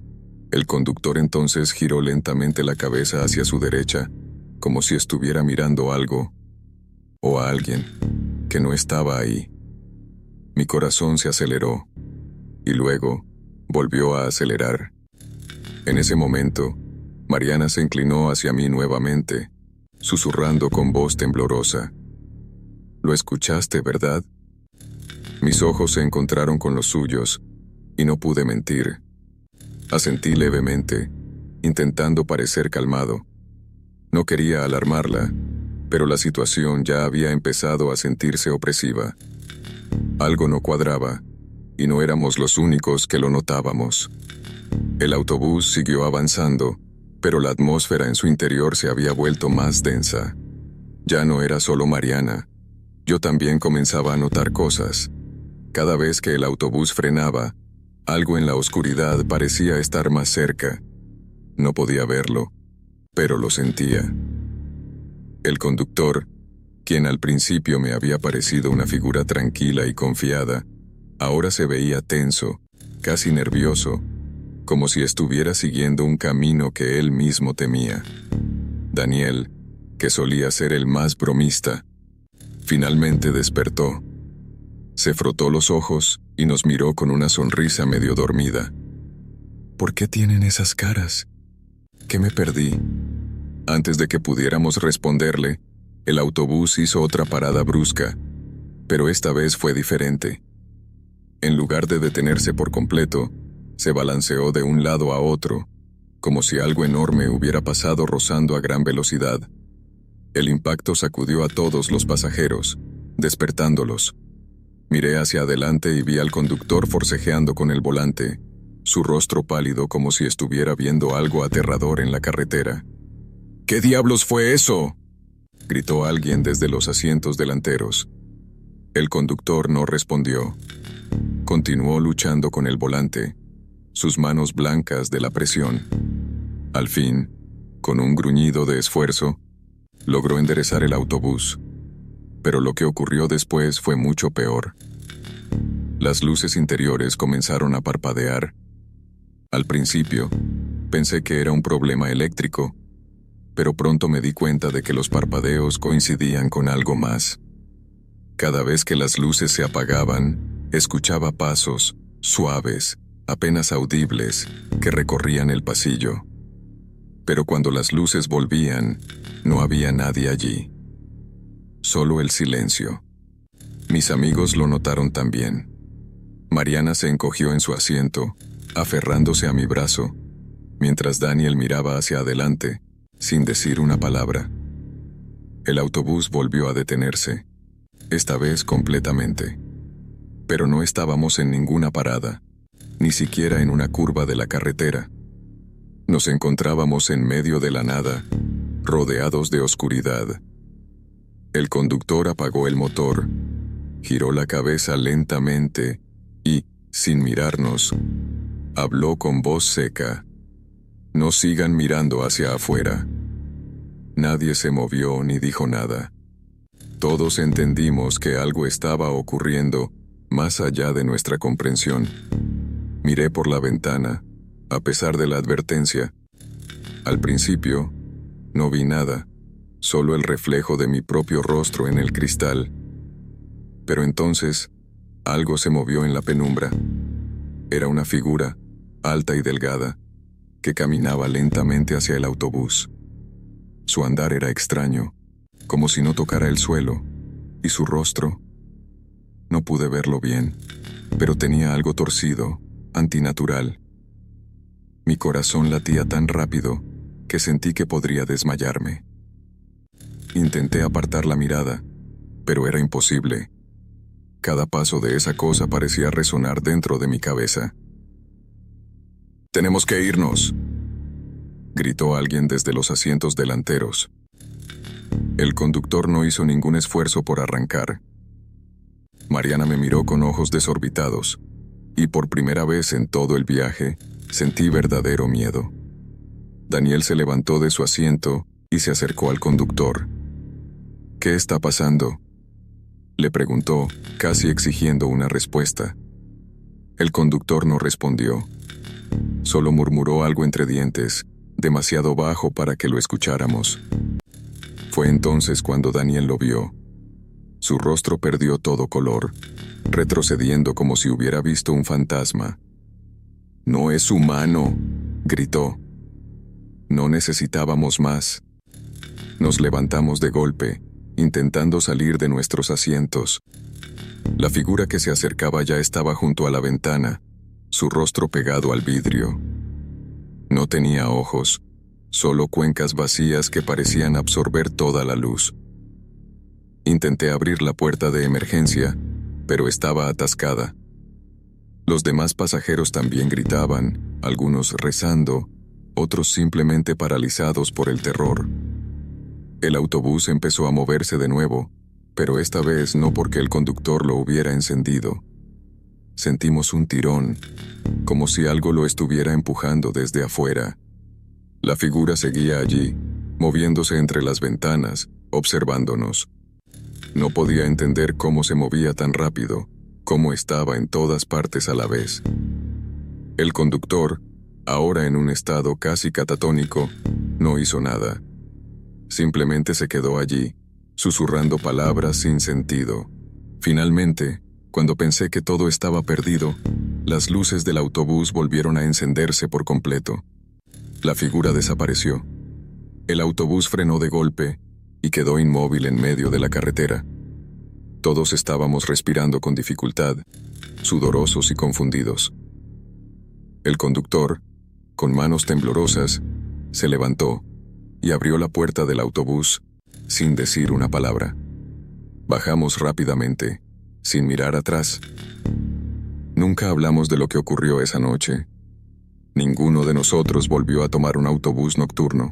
El conductor entonces giró lentamente la cabeza hacia su derecha, como si estuviera mirando algo, o a alguien, que no estaba ahí. Mi corazón se aceleró, y luego volvió a acelerar. En ese momento, Mariana se inclinó hacia mí nuevamente, susurrando con voz temblorosa. «Lo escuchaste, ¿verdad?» Mis ojos se encontraron con los suyos, y no pude mentir. Asentí levemente, intentando parecer calmado. No quería alarmarla, pero la situación ya había empezado a sentirse opresiva. Algo no cuadraba, y no éramos los únicos que lo notábamos. El autobús siguió avanzando, pero la atmósfera en su interior se había vuelto más densa. Ya no era solo Mariana. Yo también comenzaba a notar cosas. Cada vez que el autobús frenaba, algo en la oscuridad parecía estar más cerca. No podía verlo, pero lo sentía. El conductor, quien al principio me había parecido una figura tranquila y confiada, ahora se veía tenso, casi nervioso, como si estuviera siguiendo un camino que él mismo temía. Daniel, que solía ser el más bromista, finalmente despertó. Se frotó los ojos y nos miró con una sonrisa medio dormida. «¿Por qué tienen esas caras? ¿Qué me perdí?» Antes de que pudiéramos responderle, el autobús hizo otra parada brusca, pero esta vez fue diferente. En lugar de detenerse por completo, se balanceó de un lado a otro, como si algo enorme hubiera pasado rozando a gran velocidad. El impacto sacudió a todos los pasajeros, despertándolos. Miré hacia adelante y vi al conductor forcejeando con el volante, su rostro pálido como si estuviera viendo algo aterrador en la carretera. «¿Qué diablos fue eso?», gritó alguien desde los asientos delanteros. El conductor no respondió. Continuó luchando con el volante, sus manos blancas de la presión. Al fin, con un gruñido de esfuerzo, logró enderezar el autobús. Pero lo que ocurrió después fue mucho peor. Las luces interiores comenzaron a parpadear. Al principio, pensé que era un problema eléctrico, pero pronto me di cuenta de que los parpadeos coincidían con algo más. Cada vez que las luces se apagaban, escuchaba pasos, suaves, apenas audibles, que recorrían el pasillo. Pero cuando las luces volvían, no había nadie allí. Solo el silencio. Mis amigos lo notaron también. Mariana se encogió en su asiento, aferrándose a mi brazo, mientras Daniel miraba hacia adelante, sin decir una palabra. El autobús volvió a detenerse, esta vez completamente. Pero no estábamos en ninguna parada, ni siquiera en una curva de la carretera. Nos encontrábamos en medio de la nada, rodeados de oscuridad. El conductor apagó el motor, giró la cabeza lentamente y, sin mirarnos, habló con voz seca. «No sigan mirando hacia afuera». Nadie se movió ni dijo nada. Todos entendimos que algo estaba ocurriendo más allá de nuestra comprensión. Miré por la ventana, a pesar de la advertencia. Al principio, no vi nada. Solo el reflejo de mi propio rostro en el cristal. Pero entonces, algo se movió en la penumbra. Era una figura, alta y delgada, que caminaba lentamente hacia el autobús. Su andar era extraño, como si no tocara el suelo, y su rostro... No pude verlo bien, pero tenía algo torcido, antinatural. Mi corazón latía tan rápido que sentí que podría desmayarme. Intenté apartar la mirada, pero era imposible. Cada paso de esa cosa parecía resonar dentro de mi cabeza. «Tenemos que irnos», gritó alguien desde los asientos delanteros. El conductor no hizo ningún esfuerzo por arrancar. Mariana me miró con ojos desorbitados, y por primera vez en todo el viaje sentí verdadero miedo. Daniel se levantó de su asiento y se acercó al conductor. «¿Qué está pasando?», le preguntó, casi exigiendo una respuesta. El conductor no respondió. Solo murmuró algo entre dientes, demasiado bajo para que lo escucháramos. Fue entonces cuando Daniel lo vio. Su rostro perdió todo color, retrocediendo como si hubiera visto un fantasma. «¡No es humano!», gritó. No necesitábamos más. Nos levantamos de golpe, intentando salir de nuestros asientos. La figura que se acercaba ya estaba junto a la ventana, su rostro pegado al vidrio. No tenía ojos, solo cuencas vacías que parecían absorber toda la luz. Intenté abrir la puerta de emergencia, pero estaba atascada. Los demás pasajeros también gritaban, algunos rezando, otros simplemente paralizados por el terror. El autobús empezó a moverse de nuevo, pero esta vez no porque el conductor lo hubiera encendido. Sentimos un tirón, como si algo lo estuviera empujando desde afuera. La figura seguía allí, moviéndose entre las ventanas, observándonos. No podía entender cómo se movía tan rápido, cómo estaba en todas partes a la vez. El conductor, ahora en un estado casi catatónico, no hizo nada. Simplemente se quedó allí, susurrando palabras sin sentido. Finalmente, cuando pensé que todo estaba perdido, las luces del autobús volvieron a encenderse por completo. La figura desapareció. El autobús frenó de golpe y quedó inmóvil en medio de la carretera. Todos estábamos respirando con dificultad, sudorosos y confundidos. El conductor, con manos temblorosas, se levantó y abrió la puerta del autobús sin decir una palabra. Bajamos rápidamente, sin mirar atrás. Nunca hablamos de lo que ocurrió esa noche. Ninguno de nosotros volvió a tomar un autobús nocturno.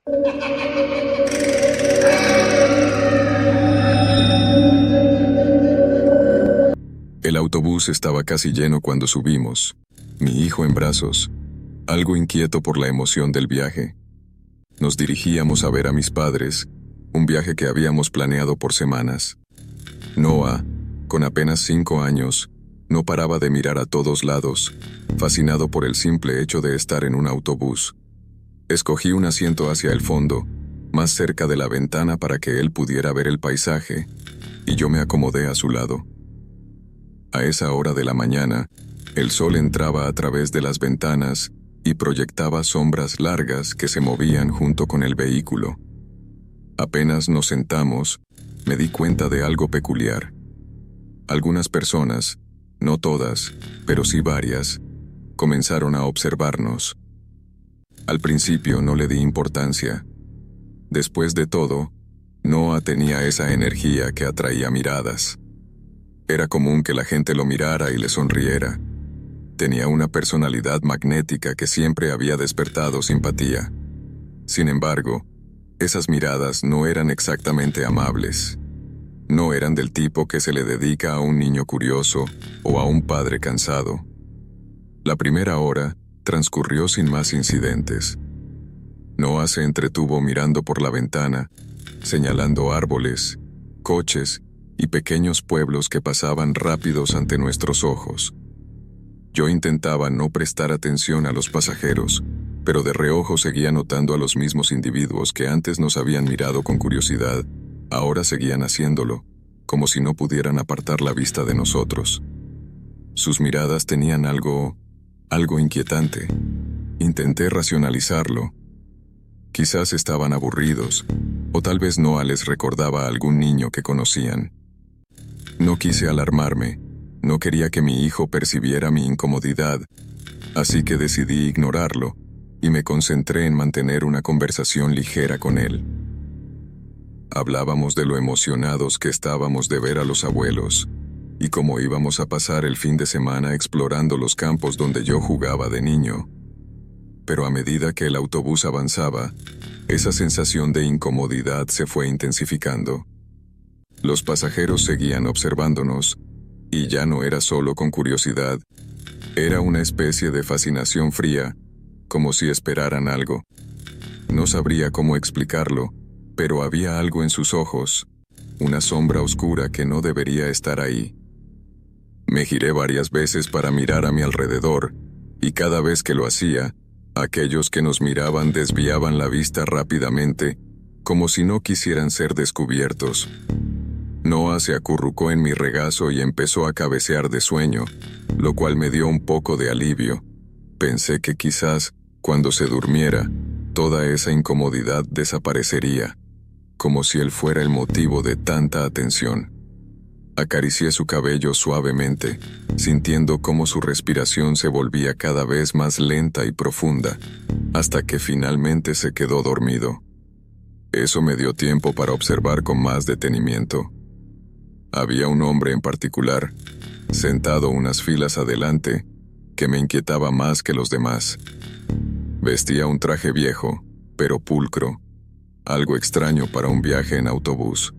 El autobús estaba casi lleno cuando subimos, mi hijo en brazos, algo inquieto por la emoción del viaje. Nos dirigíamos a ver a mis padres, un viaje que habíamos planeado por semanas. Noah, con apenas cinco años, no paraba de mirar a todos lados, fascinado por el simple hecho de estar en un autobús. Escogí un asiento hacia el fondo, más cerca de la ventana para que él pudiera ver el paisaje, y yo me acomodé a su lado. A esa hora de la mañana, el sol entraba a través de las ventanas y proyectaba sombras largas que se movían junto con el vehículo. Apenas nos sentamos, me di cuenta de algo peculiar. Algunas personas, no todas, pero sí varias, comenzaron a observarnos. Al principio no le di importancia. Después de todo, Noah tenía esa energía que atraía miradas. Era común que la gente lo mirara y le sonriera. Tenía una personalidad magnética que siempre había despertado simpatía. Sin embargo, esas miradas no eran exactamente amables. No eran del tipo que se le dedica a un niño curioso o a un padre cansado. La primera hora transcurrió sin más incidentes. Noah se entretuvo mirando por la ventana, señalando árboles, coches y pequeños pueblos que pasaban rápidos ante nuestros ojos. Yo intentaba no prestar atención a los pasajeros, pero de reojo seguía notando a los mismos individuos que antes nos habían mirado con curiosidad, ahora seguían haciéndolo, como si no pudieran apartar la vista de nosotros. Sus miradas tenían algo, algo inquietante. Intenté racionalizarlo. Quizás estaban aburridos, o tal vez Noah les recordaba a algún niño que conocían. No quise alarmarme, no quería que mi hijo percibiera mi incomodidad, así que decidí ignorarlo y me concentré en mantener una conversación ligera con él. Hablábamos de lo emocionados que estábamos de ver a los abuelos y cómo íbamos a pasar el fin de semana explorando los campos donde yo jugaba de niño. Pero a medida que el autobús avanzaba, esa sensación de incomodidad se fue intensificando. Los pasajeros seguían observándonos, y ya no era solo con curiosidad, era una especie de fascinación fría, como si esperaran algo. No sabría cómo explicarlo, pero había algo en sus ojos, una sombra oscura que no debería estar ahí. Me giré varias veces para mirar a mi alrededor, y cada vez que lo hacía, aquellos que nos miraban desviaban la vista rápidamente, como si no quisieran ser descubiertos. Noah se acurrucó en mi regazo y empezó a cabecear de sueño, lo cual me dio un poco de alivio. Pensé que quizás, cuando se durmiera, toda esa incomodidad desaparecería, como si él fuera el motivo de tanta atención. Acaricié su cabello suavemente, sintiendo cómo su respiración se volvía cada vez más lenta y profunda, hasta que finalmente se quedó dormido. Eso me dio tiempo para observar con más detenimiento. Había un hombre en particular, sentado unas filas adelante, que me inquietaba más que los demás. Vestía un traje viejo, pero pulcro, algo extraño para un viaje en autobús.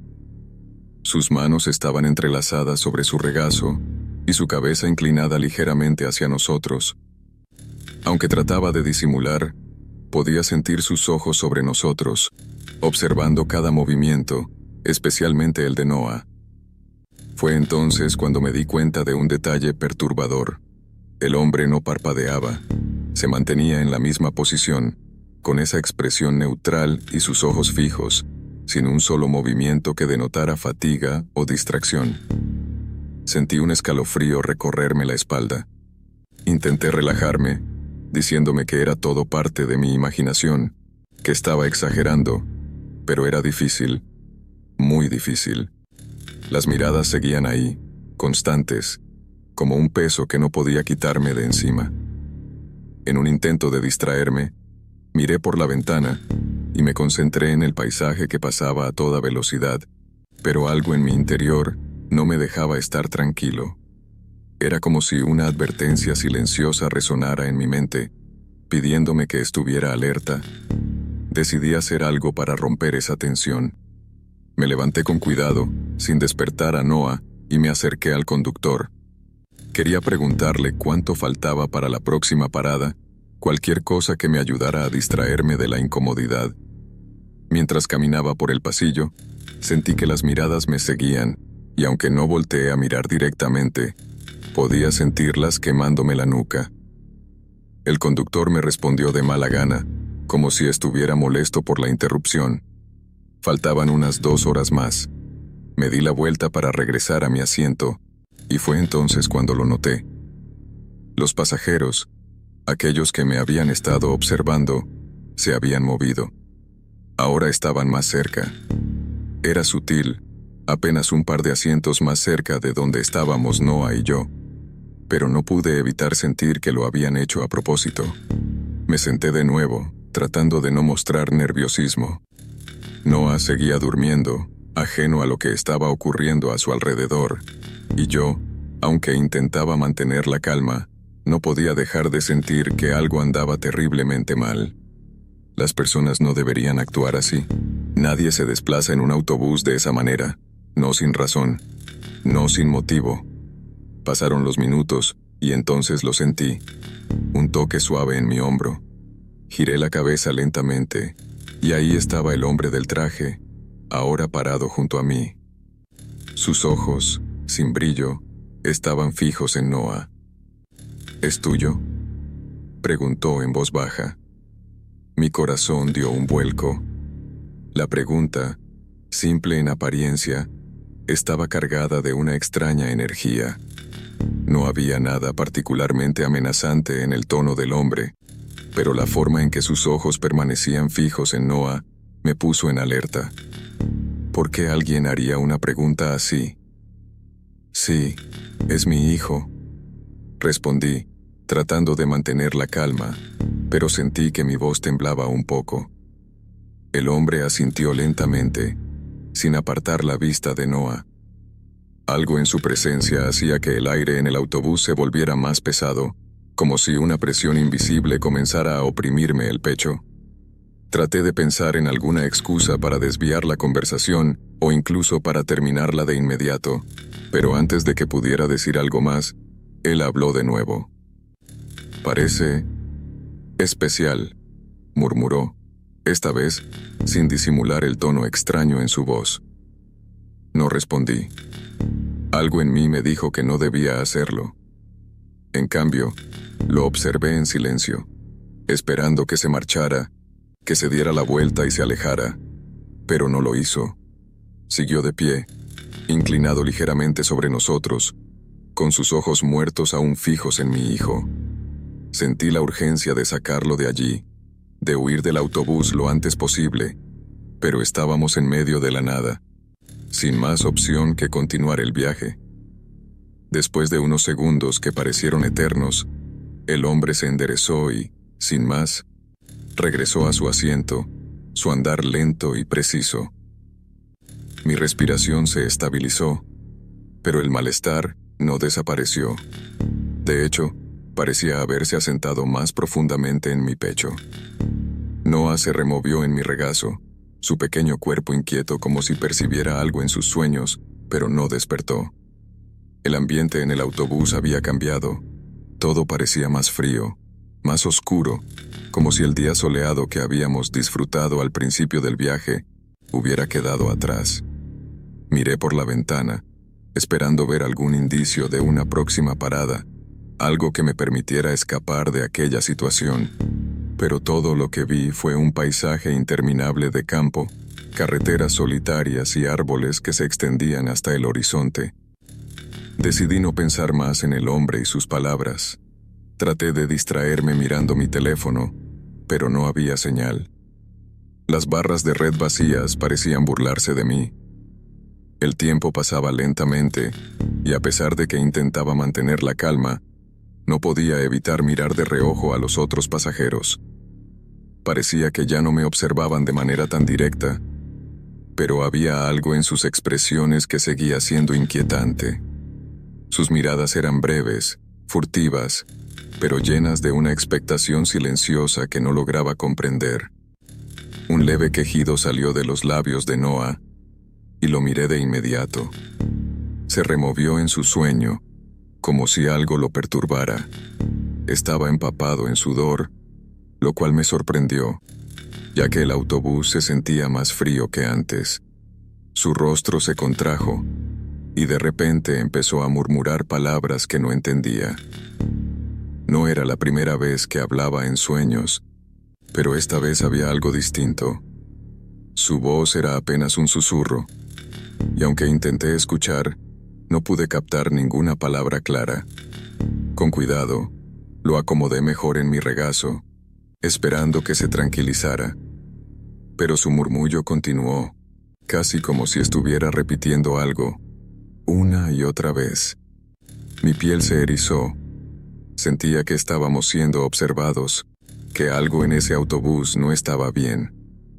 Sus manos estaban entrelazadas sobre su regazo y su cabeza inclinada ligeramente hacia nosotros. Aunque trataba de disimular, podía sentir sus ojos sobre nosotros, observando cada movimiento, especialmente el de Noah. Fue entonces cuando me di cuenta de un detalle perturbador. El hombre no parpadeaba, se mantenía en la misma posición, con esa expresión neutral y sus ojos fijos, sin un solo movimiento que denotara fatiga o distracción. Sentí un escalofrío recorrerme la espalda. Intenté relajarme, diciéndome que era todo parte de mi imaginación, que estaba exagerando, pero era difícil, muy difícil. Las miradas seguían ahí, constantes, como un peso que no podía quitarme de encima. En un intento de distraerme, miré por la ventana y me concentré en el paisaje que pasaba a toda velocidad, pero algo en mi interior no me dejaba estar tranquilo. Era como si una advertencia silenciosa resonara en mi mente, pidiéndome que estuviera alerta. Decidí hacer algo para romper esa tensión. Me levanté con cuidado, sin despertar a Noah, y me acerqué al conductor. Quería preguntarle cuánto faltaba para la próxima parada, cualquier cosa que me ayudara a distraerme de la incomodidad. Mientras caminaba por el pasillo, sentí que las miradas me seguían, y aunque no volteé a mirar directamente, podía sentirlas quemándome la nuca. El conductor me respondió de mala gana, como si estuviera molesto por la interrupción. Faltaban unas dos horas más. Me di la vuelta para regresar a mi asiento, y fue entonces cuando lo noté. Los pasajeros, aquellos que me habían estado observando, se habían movido. Ahora estaban más cerca. Era sutil, apenas un par de asientos más cerca de donde estábamos Noah y yo, pero no pude evitar sentir que lo habían hecho a propósito. Me senté de nuevo, tratando de no mostrar nerviosismo. Noah seguía durmiendo, ajeno a lo que estaba ocurriendo a su alrededor, y yo, aunque intentaba mantener la calma, no podía dejar de sentir que algo andaba terriblemente mal. Las personas no deberían actuar así. Nadie se desplaza en un autobús de esa manera, no sin razón, no sin motivo. Pasaron los minutos, y entonces lo sentí, un toque suave en mi hombro. Giré la cabeza lentamente, y ahí estaba el hombre del traje, ahora parado junto a mí. Sus ojos, sin brillo, estaban fijos en Noah. ¿Es tuyo?, preguntó en voz baja. Mi corazón dio un vuelco. La pregunta, simple en apariencia, estaba cargada de una extraña energía. No había nada particularmente amenazante en el tono del hombre, pero la forma en que sus ojos permanecían fijos en Noah me puso en alerta. ¿Por qué alguien haría una pregunta así? Sí, es mi hijo, respondí, tratando de mantener la calma, pero sentí que mi voz temblaba un poco. El hombre asintió lentamente, sin apartar la vista de Noah. Algo en su presencia hacía que el aire en el autobús se volviera más pesado, como si una presión invisible comenzara a oprimirme el pecho. Traté de pensar en alguna excusa para desviar la conversación o incluso para terminarla de inmediato, pero antes de que pudiera decir algo más, él habló de nuevo. Parece especial, murmuró, esta vez sin disimular el tono extraño en su voz. No respondí. Algo en mí me dijo que no debía hacerlo. En cambio, Lo observé en silencio, esperando que se marchara, que se diera la vuelta y se alejara, pero no lo hizo. Siguió de pie, inclinado ligeramente sobre nosotros, con sus ojos muertos aún fijos en mi hijo. Sentí la urgencia de sacarlo de allí, de huir del autobús lo antes posible, pero estábamos en medio de la nada, sin más opción que continuar el viaje. Después de unos segundos que parecieron eternos, el hombre se enderezó y, sin más, regresó a su asiento, su andar lento y preciso. Mi respiración se estabilizó, pero el malestar no desapareció. De hecho, parecía haberse asentado más profundamente en mi pecho. Noah se removió en mi regazo, su pequeño cuerpo inquieto como si percibiera algo en sus sueños, pero no despertó. El ambiente en el autobús había cambiado. Todo parecía más frío, más oscuro, como si el día soleado que habíamos disfrutado al principio del viaje hubiera quedado atrás. Miré por la ventana, esperando ver algún indicio de una próxima parada, algo que me permitiera escapar de aquella situación. Pero todo lo que vi fue un paisaje interminable de campo, carreteras solitarias y árboles que se extendían hasta el horizonte. Decidí no pensar más en el hombre y sus palabras. Traté de distraerme mirando mi teléfono, pero no había señal. Las barras de red vacías parecían burlarse de mí. El tiempo pasaba lentamente, y a pesar de que intentaba mantener la calma, no podía evitar mirar de reojo a los otros pasajeros. Parecía que ya no me observaban de manera tan directa, pero había algo en sus expresiones que seguía siendo inquietante. Sus miradas eran breves, furtivas, pero llenas de una expectación silenciosa que no lograba comprender. Un leve quejido salió de los labios de Noah, y lo miré de inmediato. Se removió en su sueño, como si algo lo perturbara. Estaba empapado en sudor, lo cual me sorprendió, ya que el autobús se sentía más frío que antes. Su rostro se contrajo, y de repente empezó a murmurar palabras que no entendía. No era la primera vez que hablaba en sueños, pero esta vez había algo distinto. Su voz era apenas un susurro, y aunque intenté escuchar, no pude captar ninguna palabra clara. Con cuidado, lo acomodé mejor en mi regazo, esperando que se tranquilizara. Pero su murmullo continuó, casi como si estuviera repitiendo algo, una y otra vez. Mi piel se erizó. Sentía que estábamos siendo observados, que algo en ese autobús no estaba bien.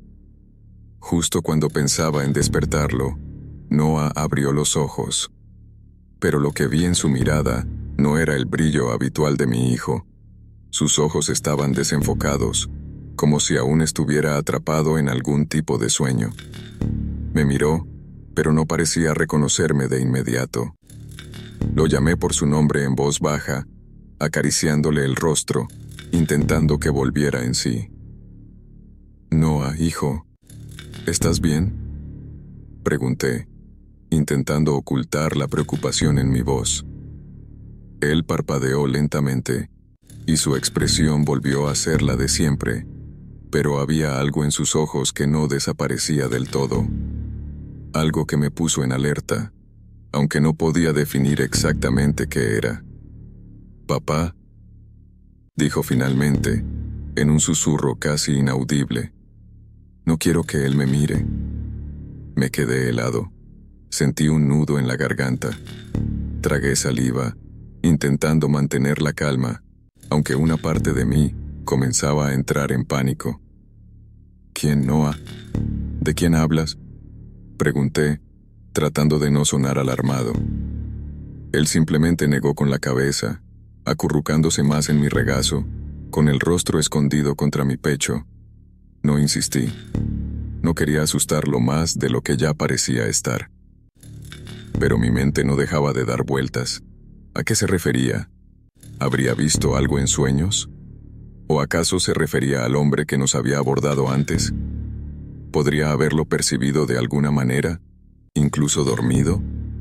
Justo cuando pensaba en despertarlo, Noah abrió los ojos. Pero lo que vi en su mirada no era el brillo habitual de mi hijo. Sus ojos estaban desenfocados, como si aún estuviera atrapado en algún tipo de sueño. Me miró, pero no parecía reconocerme de inmediato. Lo llamé por su nombre en voz baja, acariciándole el rostro, intentando que volviera en sí. «Noah, hijo, ¿estás bien?», pregunté, intentando ocultar la preocupación en mi voz. Él parpadeó lentamente, y su expresión volvió a ser la de siempre, pero había algo en sus ojos que no desaparecía del todo. Algo que me puso en alerta, aunque no podía definir exactamente qué era. «Papá», dijo finalmente, en un susurro casi inaudible. «No quiero que él me mire». Me quedé helado. Sentí un nudo en la garganta. Tragué saliva, intentando mantener la calma, aunque una parte de mí comenzaba a entrar en pánico. «¿Quién, Noah? ¿De quién hablas?», pregunté, tratando de no sonar alarmado. Él simplemente negó con la cabeza, acurrucándose más en mi regazo, con el rostro escondido contra mi pecho. No insistí. No quería asustarlo más de lo que ya parecía estar. Pero mi mente no dejaba de dar vueltas. ¿A qué se refería? ¿Habría visto algo en sueños? ¿O acaso se refería al hombre que nos había abordado antes? ¿Podría haberlo percibido de alguna manera, incluso dormido?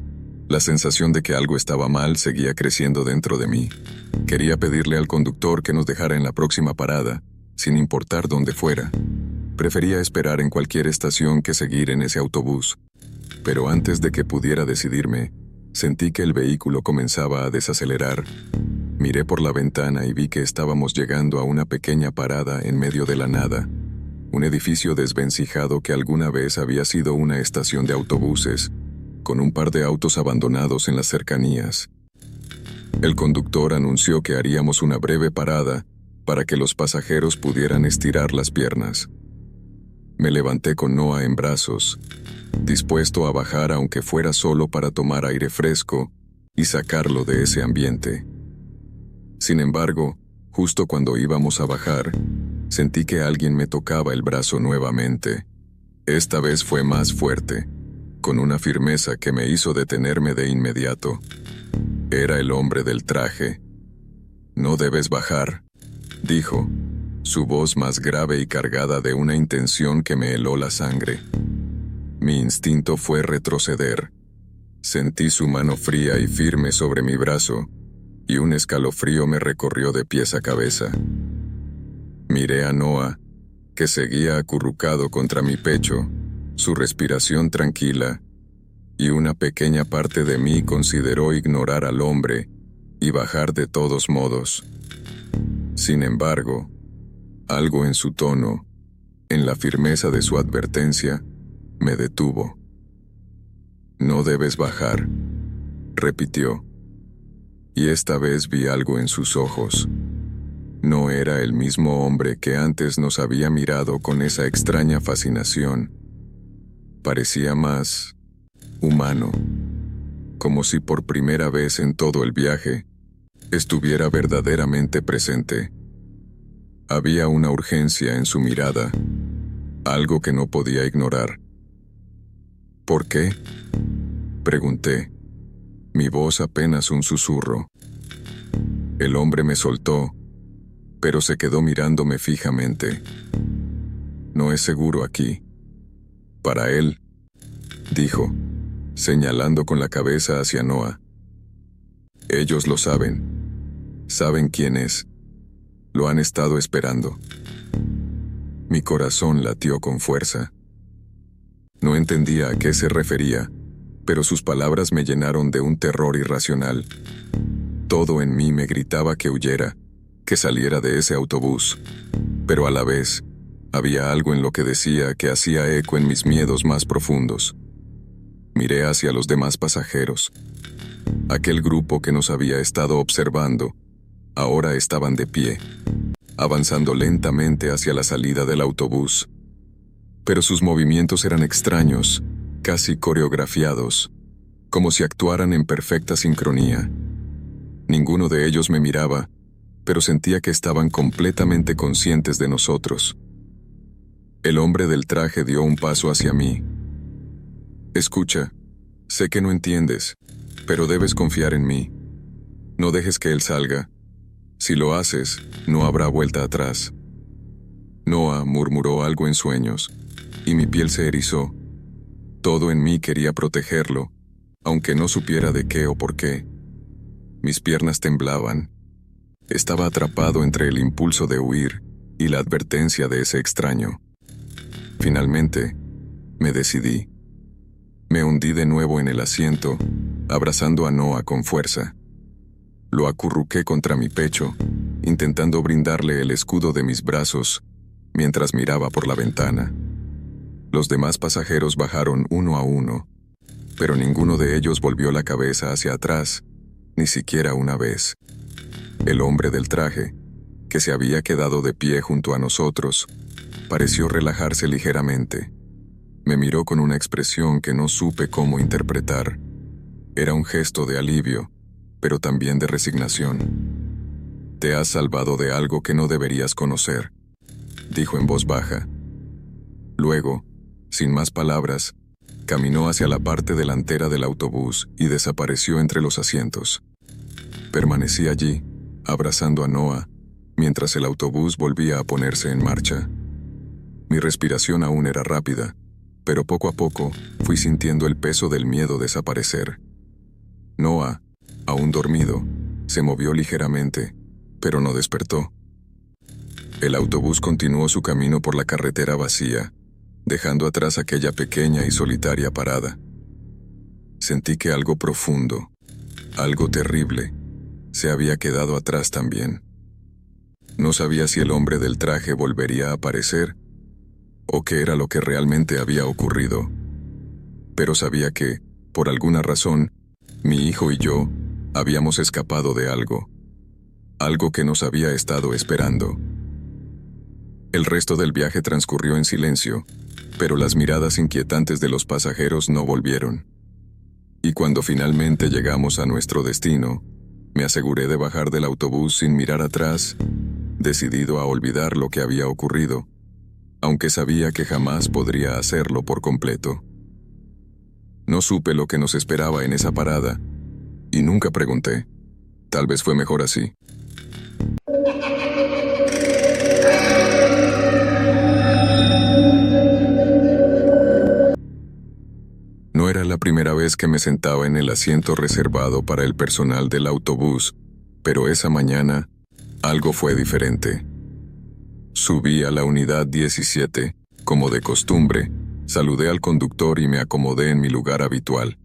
La sensación de que algo estaba mal seguía creciendo dentro de mí. Quería pedirle al conductor que nos dejara en la próxima parada, sin importar dónde fuera. Prefería esperar en cualquier estación que seguir en ese autobús. Pero antes de que pudiera decidirme, sentí que el vehículo comenzaba a desacelerar. Miré por la ventana y vi que estábamos llegando a una pequeña parada en medio de la nada. Un edificio desvencijado que alguna vez había sido una estación de autobuses, con un par de autos abandonados en las cercanías. El conductor anunció que haríamos una breve parada para que los pasajeros pudieran estirar las piernas. Me levanté con Noah en brazos, dispuesto a bajar aunque fuera solo para tomar aire fresco y sacarlo de ese ambiente. Sin embargo, justo cuando íbamos a bajar, sentí que alguien me tocaba el brazo nuevamente. Esta vez fue más fuerte, con una firmeza que me hizo detenerme de inmediato. Era el hombre del traje. «No debes bajar», dijo, su voz más grave y cargada de una intención que me heló la sangre. Mi instinto fue retroceder. Sentí su mano fría y firme sobre mi brazo, y un escalofrío me recorrió de pies a cabeza. Miré a Noah, que seguía acurrucado contra mi pecho, su respiración tranquila, y una pequeña parte de mí consideró ignorar al hombre y bajar de todos modos. Sin embargo, algo en su tono, en la firmeza de su advertencia, me detuvo. «No debes bajar», repitió, y esta vez vi algo en sus ojos. No era el mismo hombre que antes nos había mirado con esa extraña fascinación. Parecía más humano, como si por primera vez en todo el viaje estuviera verdaderamente presente. Había una urgencia en su mirada, algo que no podía ignorar. «¿Por qué?», pregunté, mi voz apenas un susurro. El hombre me soltó, pero se quedó mirándome fijamente. «No es seguro aquí». «Para él», dijo, señalando con la cabeza hacia Noah. «Ellos lo saben. Saben quién es. Lo han estado esperando». Mi corazón latió con fuerza. No entendía a qué se refería, pero sus palabras me llenaron de un terror irracional. Todo en mí me gritaba que huyera, que saliera de ese autobús, pero a la vez, había algo en lo que decía que hacía eco en mis miedos más profundos. Miré hacia los demás pasajeros. Aquel grupo que nos había estado observando, ahora estaban de pie, avanzando lentamente hacia la salida del autobús. Pero sus movimientos eran extraños, casi coreografiados, como si actuaran en perfecta sincronía. Ninguno de ellos me miraba, pero sentía que estaban completamente conscientes de nosotros. El hombre del traje dio un paso hacia mí. «Escucha, sé que no entiendes, pero debes confiar en mí. No dejes que él salga. Si lo haces, no habrá vuelta atrás». Noah murmuró algo en sueños, y mi piel se erizó. Todo en mí quería protegerlo, aunque no supiera de qué o por qué. Mis piernas temblaban. Estaba atrapado entre el impulso de huir y la advertencia de ese extraño. Finalmente, me decidí. Me hundí de nuevo en el asiento, abrazando a Noah con fuerza. Lo acurruqué contra mi pecho, intentando brindarle el escudo de mis brazos, mientras miraba por la ventana. Los demás pasajeros bajaron uno a uno, pero ninguno de ellos volvió la cabeza hacia atrás, ni siquiera una vez. El hombre del traje, que se había quedado de pie junto a nosotros, pareció relajarse ligeramente. Me miró con una expresión que no supe cómo interpretar. Era un gesto de alivio, pero también de resignación. «Te has salvado de algo que no deberías conocer», dijo en voz baja. Luego, sin más palabras, caminó hacia la parte delantera del autobús y desapareció entre los asientos. Permanecí allí, abrazando a Noah, mientras el autobús volvía a ponerse en marcha. Mi respiración aún era rápida, pero poco a poco fui sintiendo el peso del miedo desaparecer. Noah, aún dormido, se movió ligeramente, pero no despertó. El autobús continuó su camino por la carretera vacía, dejando atrás aquella pequeña y solitaria parada. Sentí que algo profundo, algo terrible, se había quedado atrás también. No sabía si el hombre del traje volvería a aparecer, o qué era lo que realmente había ocurrido. Pero sabía que, por alguna razón, mi hijo y yo habíamos escapado de algo, algo que nos había estado esperando. El resto del viaje transcurrió en silencio, pero las miradas inquietantes de los pasajeros no volvieron. Y cuando finalmente llegamos a nuestro destino, me aseguré de bajar del autobús sin mirar atrás, decidido a olvidar lo que había ocurrido, aunque sabía que jamás podría hacerlo por completo. No supe lo que nos esperaba en esa parada, y nunca pregunté. Tal vez fue mejor así. No era la primera vez que me sentaba en el asiento reservado para el personal del autobús, pero esa mañana algo fue diferente. Subí a la unidad diecisiete, como de costumbre, saludé al conductor y me acomodé en mi lugar habitual.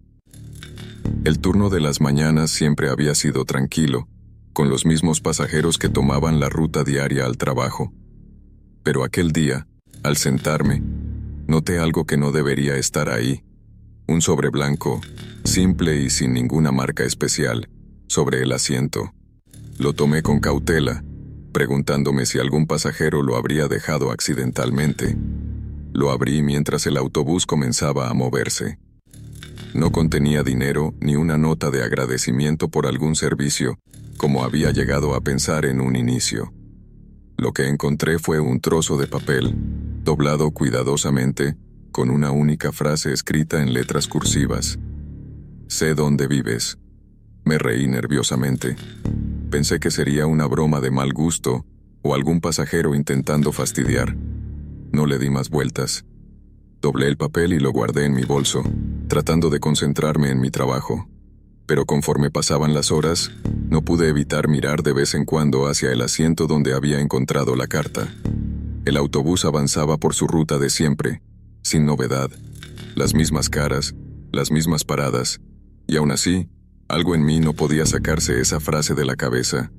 El turno de las mañanas siempre había sido tranquilo, con los mismos pasajeros que tomaban la ruta diaria al trabajo. Pero aquel día, al sentarme, noté algo que no debería estar ahí. Un sobre blanco, simple y sin ninguna marca especial, sobre el asiento. Lo tomé con cautela, preguntándome si algún pasajero lo habría dejado accidentalmente. Lo abrí mientras el autobús comenzaba a moverse. No contenía dinero ni una nota de agradecimiento por algún servicio, como había llegado a pensar en un inicio. Lo que encontré fue un trozo de papel, doblado cuidadosamente, con una única frase escrita en letras cursivas. Sé dónde vives. Me reí nerviosamente. Pensé que sería una broma de mal gusto o algún pasajero intentando fastidiar. No le di más vueltas. Doblé el papel y lo guardé en mi bolso, tratando de concentrarme en mi trabajo. Pero conforme pasaban las horas, no pude evitar mirar de vez en cuando hacia el asiento donde había encontrado la carta. El autobús avanzaba por su ruta de siempre, sin novedad, las mismas caras, las mismas paradas, y aún así, algo en mí no podía sacarse esa frase de la cabeza.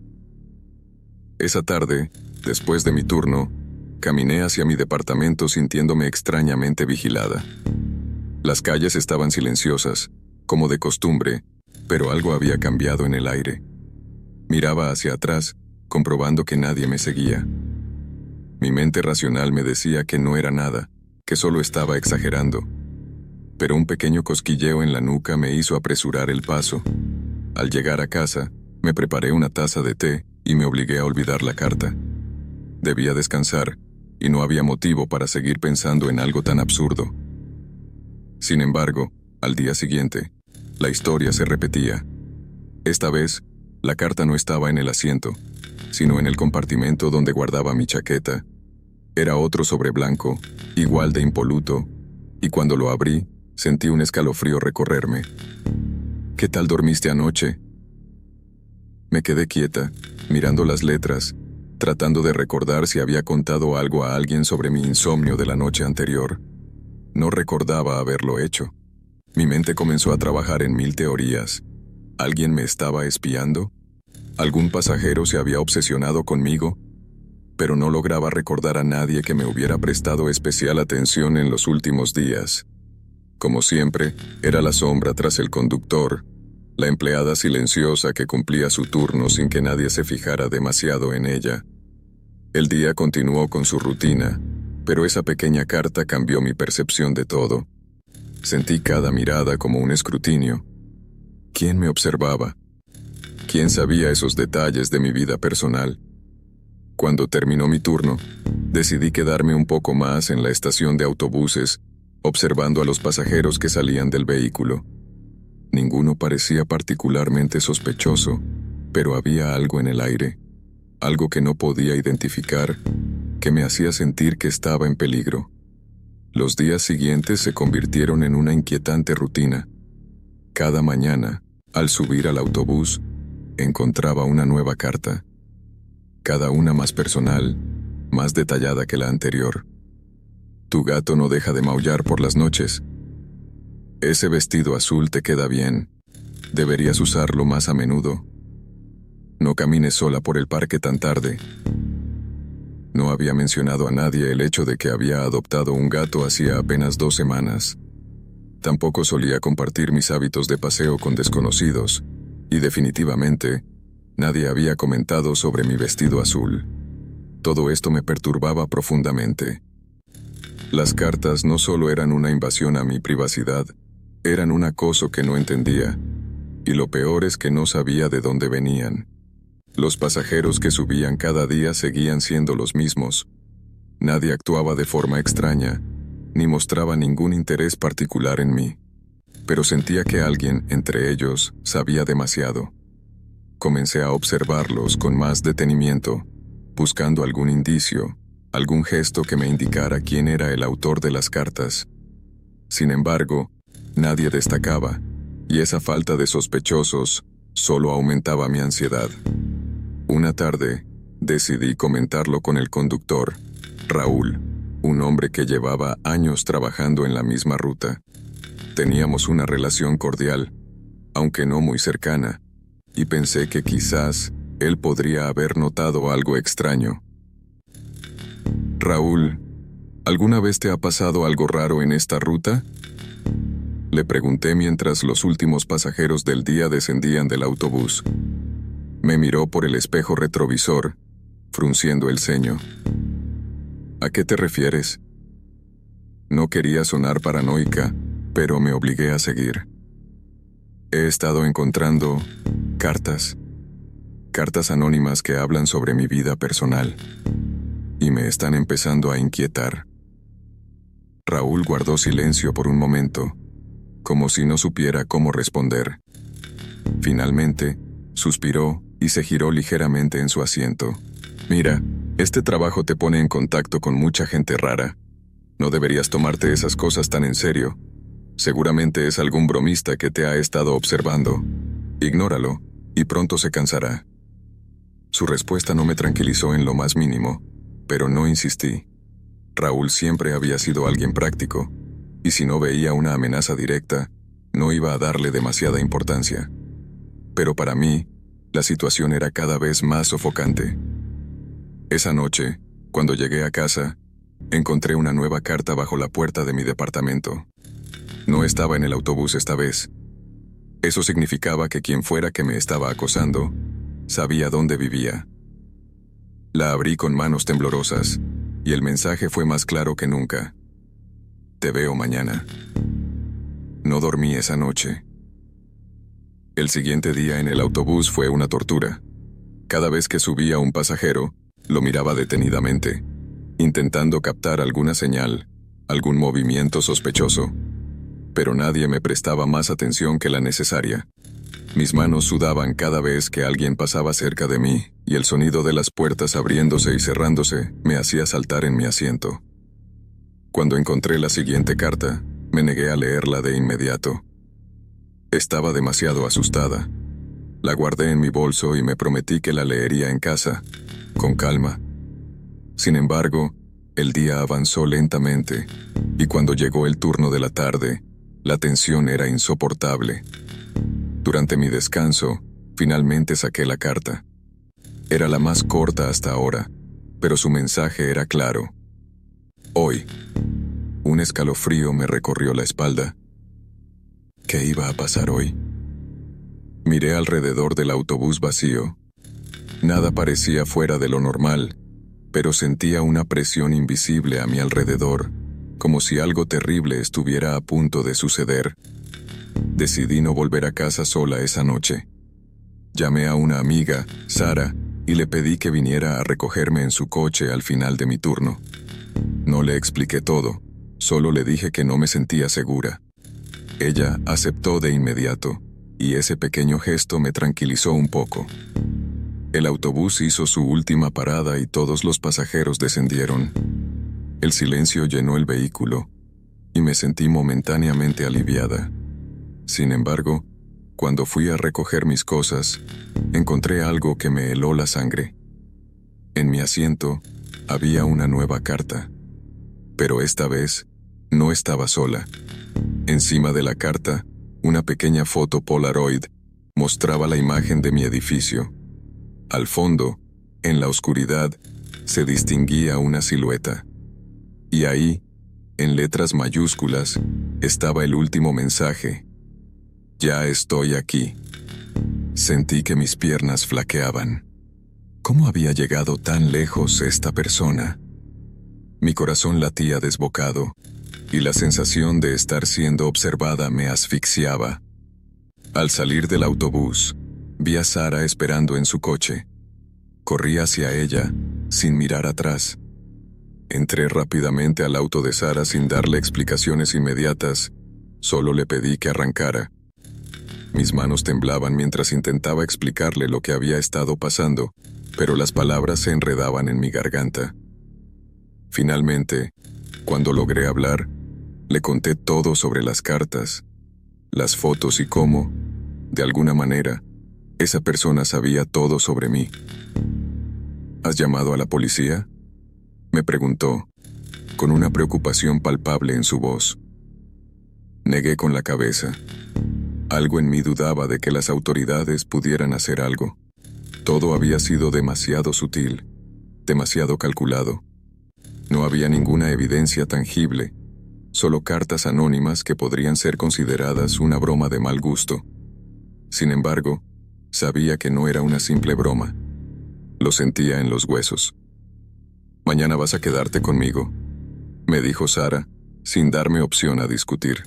Esa tarde, después de mi turno, caminé hacia mi departamento sintiéndome extrañamente vigilada. Las calles estaban silenciosas, como de costumbre, pero algo había cambiado en el aire. Miraba hacia atrás, comprobando que nadie me seguía. Mi mente racional me decía que no era nada, que solo estaba exagerando. Pero un pequeño cosquilleo en la nuca me hizo apresurar el paso. Al llegar a casa, me preparé una taza de té y me obligué a olvidar la carta. Debía descansar, y no había motivo para seguir pensando en algo tan absurdo. Sin embargo, al día siguiente, la historia se repetía. Esta vez, la carta no estaba en el asiento, sino en el compartimento donde guardaba mi chaqueta. Era otro sobre blanco, igual de impoluto, y cuando lo abrí, sentí un escalofrío recorrerme. ¿Qué tal dormiste anoche? Me quedé quieta, mirando las letras, tratando de recordar si había contado algo a alguien sobre mi insomnio de la noche anterior. No recordaba haberlo hecho. Mi mente comenzó a trabajar en mil teorías. ¿Alguien me estaba espiando? ¿Algún pasajero se había obsesionado conmigo? Pero no lograba recordar a nadie que me hubiera prestado especial atención en los últimos días. Como siempre, era la sombra tras el conductor, la empleada silenciosa que cumplía su turno sin que nadie se fijara demasiado en ella. El día continuó con su rutina, pero esa pequeña carta cambió mi percepción de todo. Sentí cada mirada como un escrutinio. ¿Quién me observaba? ¿Quién sabía esos detalles de mi vida personal? Cuando terminó mi turno, decidí quedarme un poco más en la estación de autobuses, observando a los pasajeros que salían del vehículo. Ninguno parecía particularmente sospechoso, pero había algo en el aire, algo que no podía identificar, que me hacía sentir que estaba en peligro. Los días siguientes se convirtieron en una inquietante rutina. Cada mañana, Al subir al autobús, encontraba una nueva carta, cada una más personal, más detallada que la anterior. Tu gato no deja de maullar por las noches. Ese vestido azul te queda bien. Deberías usarlo más a menudo. No camines sola por el parque tan tarde. No había mencionado a nadie el hecho de que había adoptado un gato hacía apenas dos semanas. Tampoco solía compartir mis hábitos de paseo con desconocidos, y definitivamente, nadie había comentado sobre mi vestido azul. Todo esto me perturbaba profundamente. Las cartas no solo eran una invasión a mi privacidad, eran un acoso que no entendía, y lo peor es que no sabía de dónde venían. Los pasajeros que subían cada día seguían siendo los mismos. Nadie actuaba de forma extraña, ni mostraba ningún interés particular en mí. Pero sentía que alguien, entre ellos, sabía demasiado. Comencé a observarlos con más detenimiento, buscando algún indicio, algún gesto que me indicara quién era el autor de las cartas. Sin embargo, nadie destacaba, y esa falta de sospechosos solo aumentaba mi ansiedad. Una tarde, decidí comentarlo con el conductor, Raúl, un hombre que llevaba años trabajando en la misma ruta. Teníamos una relación cordial, aunque no muy cercana, y pensé que quizás él podría haber notado algo extraño. Raúl, ¿alguna vez te ha pasado algo raro en esta ruta? Le pregunté mientras los últimos pasajeros del día descendían del autobús. Me miró por el espejo retrovisor, frunciendo el ceño. ¿A qué te refieres? No quería sonar paranoica, pero me obligué a seguir. He estado encontrando cartas, cartas anónimas que hablan sobre mi vida personal, y me están empezando a inquietar. Raúl guardó silencio por un momento, como si no supiera cómo responder. Finalmente, suspiró y se giró ligeramente en su asiento. Mira, este trabajo te pone en contacto con mucha gente rara. No deberías tomarte esas cosas tan en serio. Seguramente es algún bromista que te ha estado observando. Ignóralo, y pronto se cansará. Su respuesta no me tranquilizó en lo más mínimo, pero no insistí. Raúl siempre había sido alguien práctico, y si no veía una amenaza directa, no iba a darle demasiada importancia. Pero para mí, la situación era cada vez más sofocante. Esa noche, cuando llegué a casa, encontré una nueva carta bajo la puerta de mi departamento. No estaba en el autobús esta vez. Eso significaba que quien fuera que me estaba acosando, sabía dónde vivía. La abrí con manos temblorosas, y el mensaje fue más claro que nunca. Te veo mañana. No dormí esa noche. El siguiente día en el autobús fue una tortura. Cada vez que subía un pasajero, lo miraba detenidamente, intentando captar alguna señal, algún movimiento sospechoso. Pero nadie me prestaba más atención que la necesaria. Mis manos sudaban cada vez que alguien pasaba cerca de mí, y el sonido de las puertas abriéndose y cerrándose me hacía saltar en mi asiento. Cuando encontré la siguiente carta, me negué a leerla de inmediato. Estaba demasiado asustada. La guardé en mi bolso y me prometí que la leería en casa, con calma. Sin embargo, el día avanzó lentamente, y cuando llegó el turno de la tarde, la tensión era insoportable. Durante mi descanso, finalmente saqué la carta. Era la más corta hasta ahora, pero su mensaje era claro. Hoy. Un escalofrío me recorrió la espalda. ¿Qué iba a pasar hoy? Miré alrededor del autobús vacío. Nada parecía fuera de lo normal, pero sentía una presión invisible a mi alrededor, como si algo terrible estuviera a punto de suceder. Decidí no volver a casa sola esa noche. Llamé a una amiga, Sara, y le pedí que viniera a recogerme en su coche al final de mi turno. No le expliqué todo, solo le dije que no me sentía segura. Ella aceptó de inmediato, y ese pequeño gesto me tranquilizó un poco. El autobús hizo su última parada y todos los pasajeros descendieron. El silencio llenó el vehículo, y me sentí momentáneamente aliviada. Sin embargo, cuando fui a recoger mis cosas, encontré algo que me heló la sangre. En mi asiento había una nueva carta, pero esta vez no estaba sola. Encima de la carta, una pequeña foto Polaroid mostraba la imagen de mi edificio. Al fondo, en la oscuridad, se distinguía una silueta. Y ahí, en letras mayúsculas, estaba el último mensaje. Ya estoy aquí. Sentí que mis piernas flaqueaban. ¿Cómo había llegado tan lejos esta persona? Mi corazón latía desbocado, y la sensación de estar siendo observada me asfixiaba. Al salir del autobús, vi a Sara esperando en su coche. Corrí hacia ella, sin mirar atrás. Entré rápidamente al auto de Sara sin darle explicaciones inmediatas, solo le pedí que arrancara. Mis manos temblaban mientras intentaba explicarle lo que había estado pasando, pero las palabras se enredaban en mi garganta. Finalmente, cuando logré hablar, le conté todo sobre las cartas, las fotos y cómo, de alguna manera, esa persona sabía todo sobre mí. ¿Has llamado a la policía?, me preguntó, con una preocupación palpable en su voz. Negué con la cabeza. Algo en mí dudaba de que las autoridades pudieran hacer algo. Todo había sido demasiado sutil, demasiado calculado. No había ninguna evidencia tangible, solo cartas anónimas que podrían ser consideradas una broma de mal gusto. Sin embargo, sabía que no era una simple broma. Lo sentía en los huesos. «Mañana vas a quedarte conmigo», me dijo Sara, sin darme opción a discutir.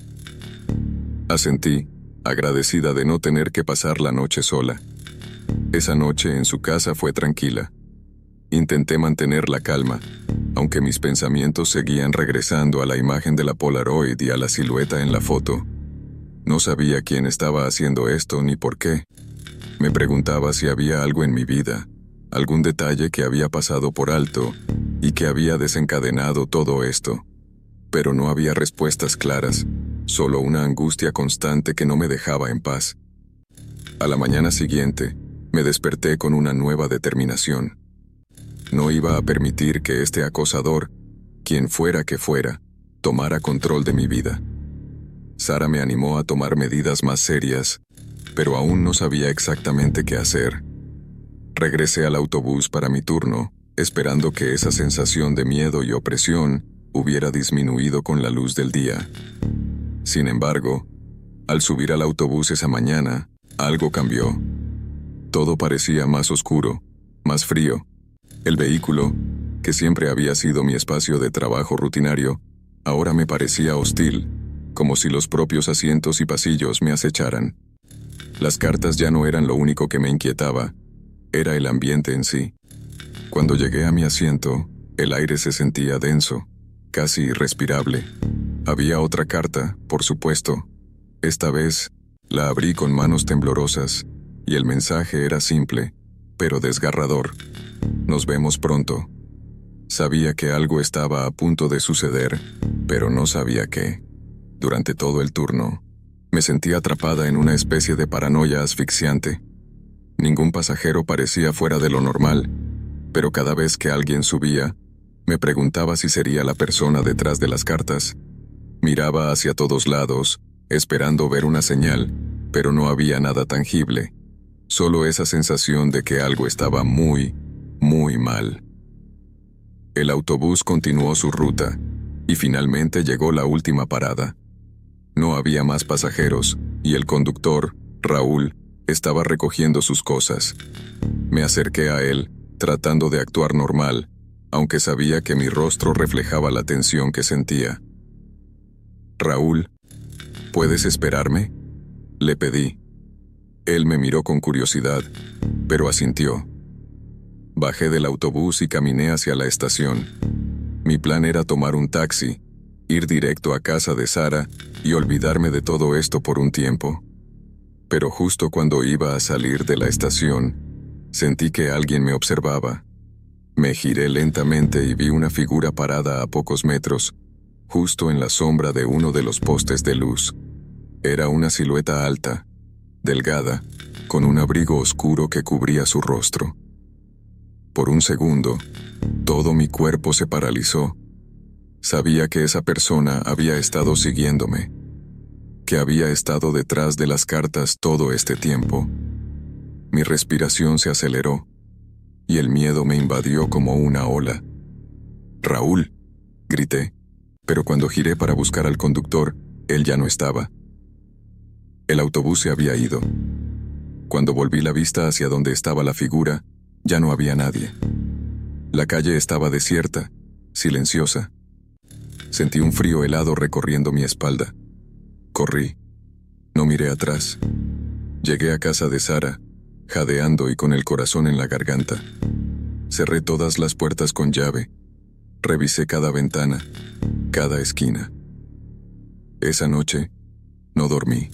Asentí, agradecida de no tener que pasar la noche sola. Esa noche en su casa fue tranquila. Intenté mantener la calma, aunque mis pensamientos seguían regresando a la imagen de la Polaroid y a la silueta en la foto. No sabía quién estaba haciendo esto ni por qué. Me preguntaba si había algo en mi vida, algún detalle que había pasado por alto y que había desencadenado todo esto. Pero no había respuestas claras, solo una angustia constante que no me dejaba en paz. A la mañana siguiente, me desperté con una nueva determinación. No iba a permitir que este acosador, quien fuera que fuera, tomara control de mi vida. Sara me animó a tomar medidas más serias, pero aún no sabía exactamente qué hacer. Regresé al autobús para mi turno, esperando que esa sensación de miedo y opresión hubiera disminuido con la luz del día. Sin embargo, al subir al autobús esa mañana, algo cambió. Todo parecía más oscuro, más frío. El vehículo, que siempre había sido mi espacio de trabajo rutinario, ahora me parecía hostil, como si los propios asientos y pasillos me acecharan. Las cartas ya no eran lo único que me inquietaba, era el ambiente en sí. Cuando llegué a mi asiento, el aire se sentía denso, casi irrespirable. Había otra carta, por supuesto. Esta vez, la abrí con manos temblorosas, y el mensaje era simple, pero desgarrador. Nos vemos pronto. Sabía que algo estaba a punto de suceder, pero no sabía qué. Durante todo el turno, me sentí atrapada en una especie de paranoia asfixiante. Ningún pasajero parecía fuera de lo normal, pero cada vez que alguien subía, me preguntaba si sería la persona detrás de las cartas. Miraba hacia todos lados, esperando ver una señal, pero no había nada tangible. Solo esa sensación de que algo estaba muy, muy mal. El autobús continuó su ruta, y finalmente llegó la última parada. No había más pasajeros, y el conductor, Raúl, estaba recogiendo sus cosas. Me acerqué a él, tratando de actuar normal, aunque sabía que mi rostro reflejaba la tensión que sentía. «Raúl, ¿puedes esperarme?», le pedí. Él me miró con curiosidad, pero asintió. Bajé del autobús y caminé hacia la estación. Mi plan era tomar un taxi, ir directo a casa de Sara y olvidarme de todo esto por un tiempo. Pero justo cuando iba a salir de la estación, sentí que alguien me observaba. Me giré lentamente y vi una figura parada a pocos metros, justo en la sombra de uno de los postes de luz. Era una silueta alta, delgada, con un abrigo oscuro que cubría su rostro. Por un segundo, todo mi cuerpo se paralizó. Sabía que esa persona había estado siguiéndome, que había estado detrás de las cartas todo este tiempo. Mi respiración se aceleró, y el miedo me invadió como una ola. «¡Raúl!», grité, pero cuando giré para buscar al conductor, él ya no estaba. El autobús se había ido. Cuando volví la vista hacia donde estaba la figura, ya no había nadie. La calle estaba desierta, silenciosa. Sentí un frío helado recorriendo mi espalda. Corrí. No miré atrás. Llegué a casa de Sara, jadeando y con el corazón en la garganta. Cerré todas las puertas con llave. Revisé cada ventana, cada esquina. Esa noche, no dormí.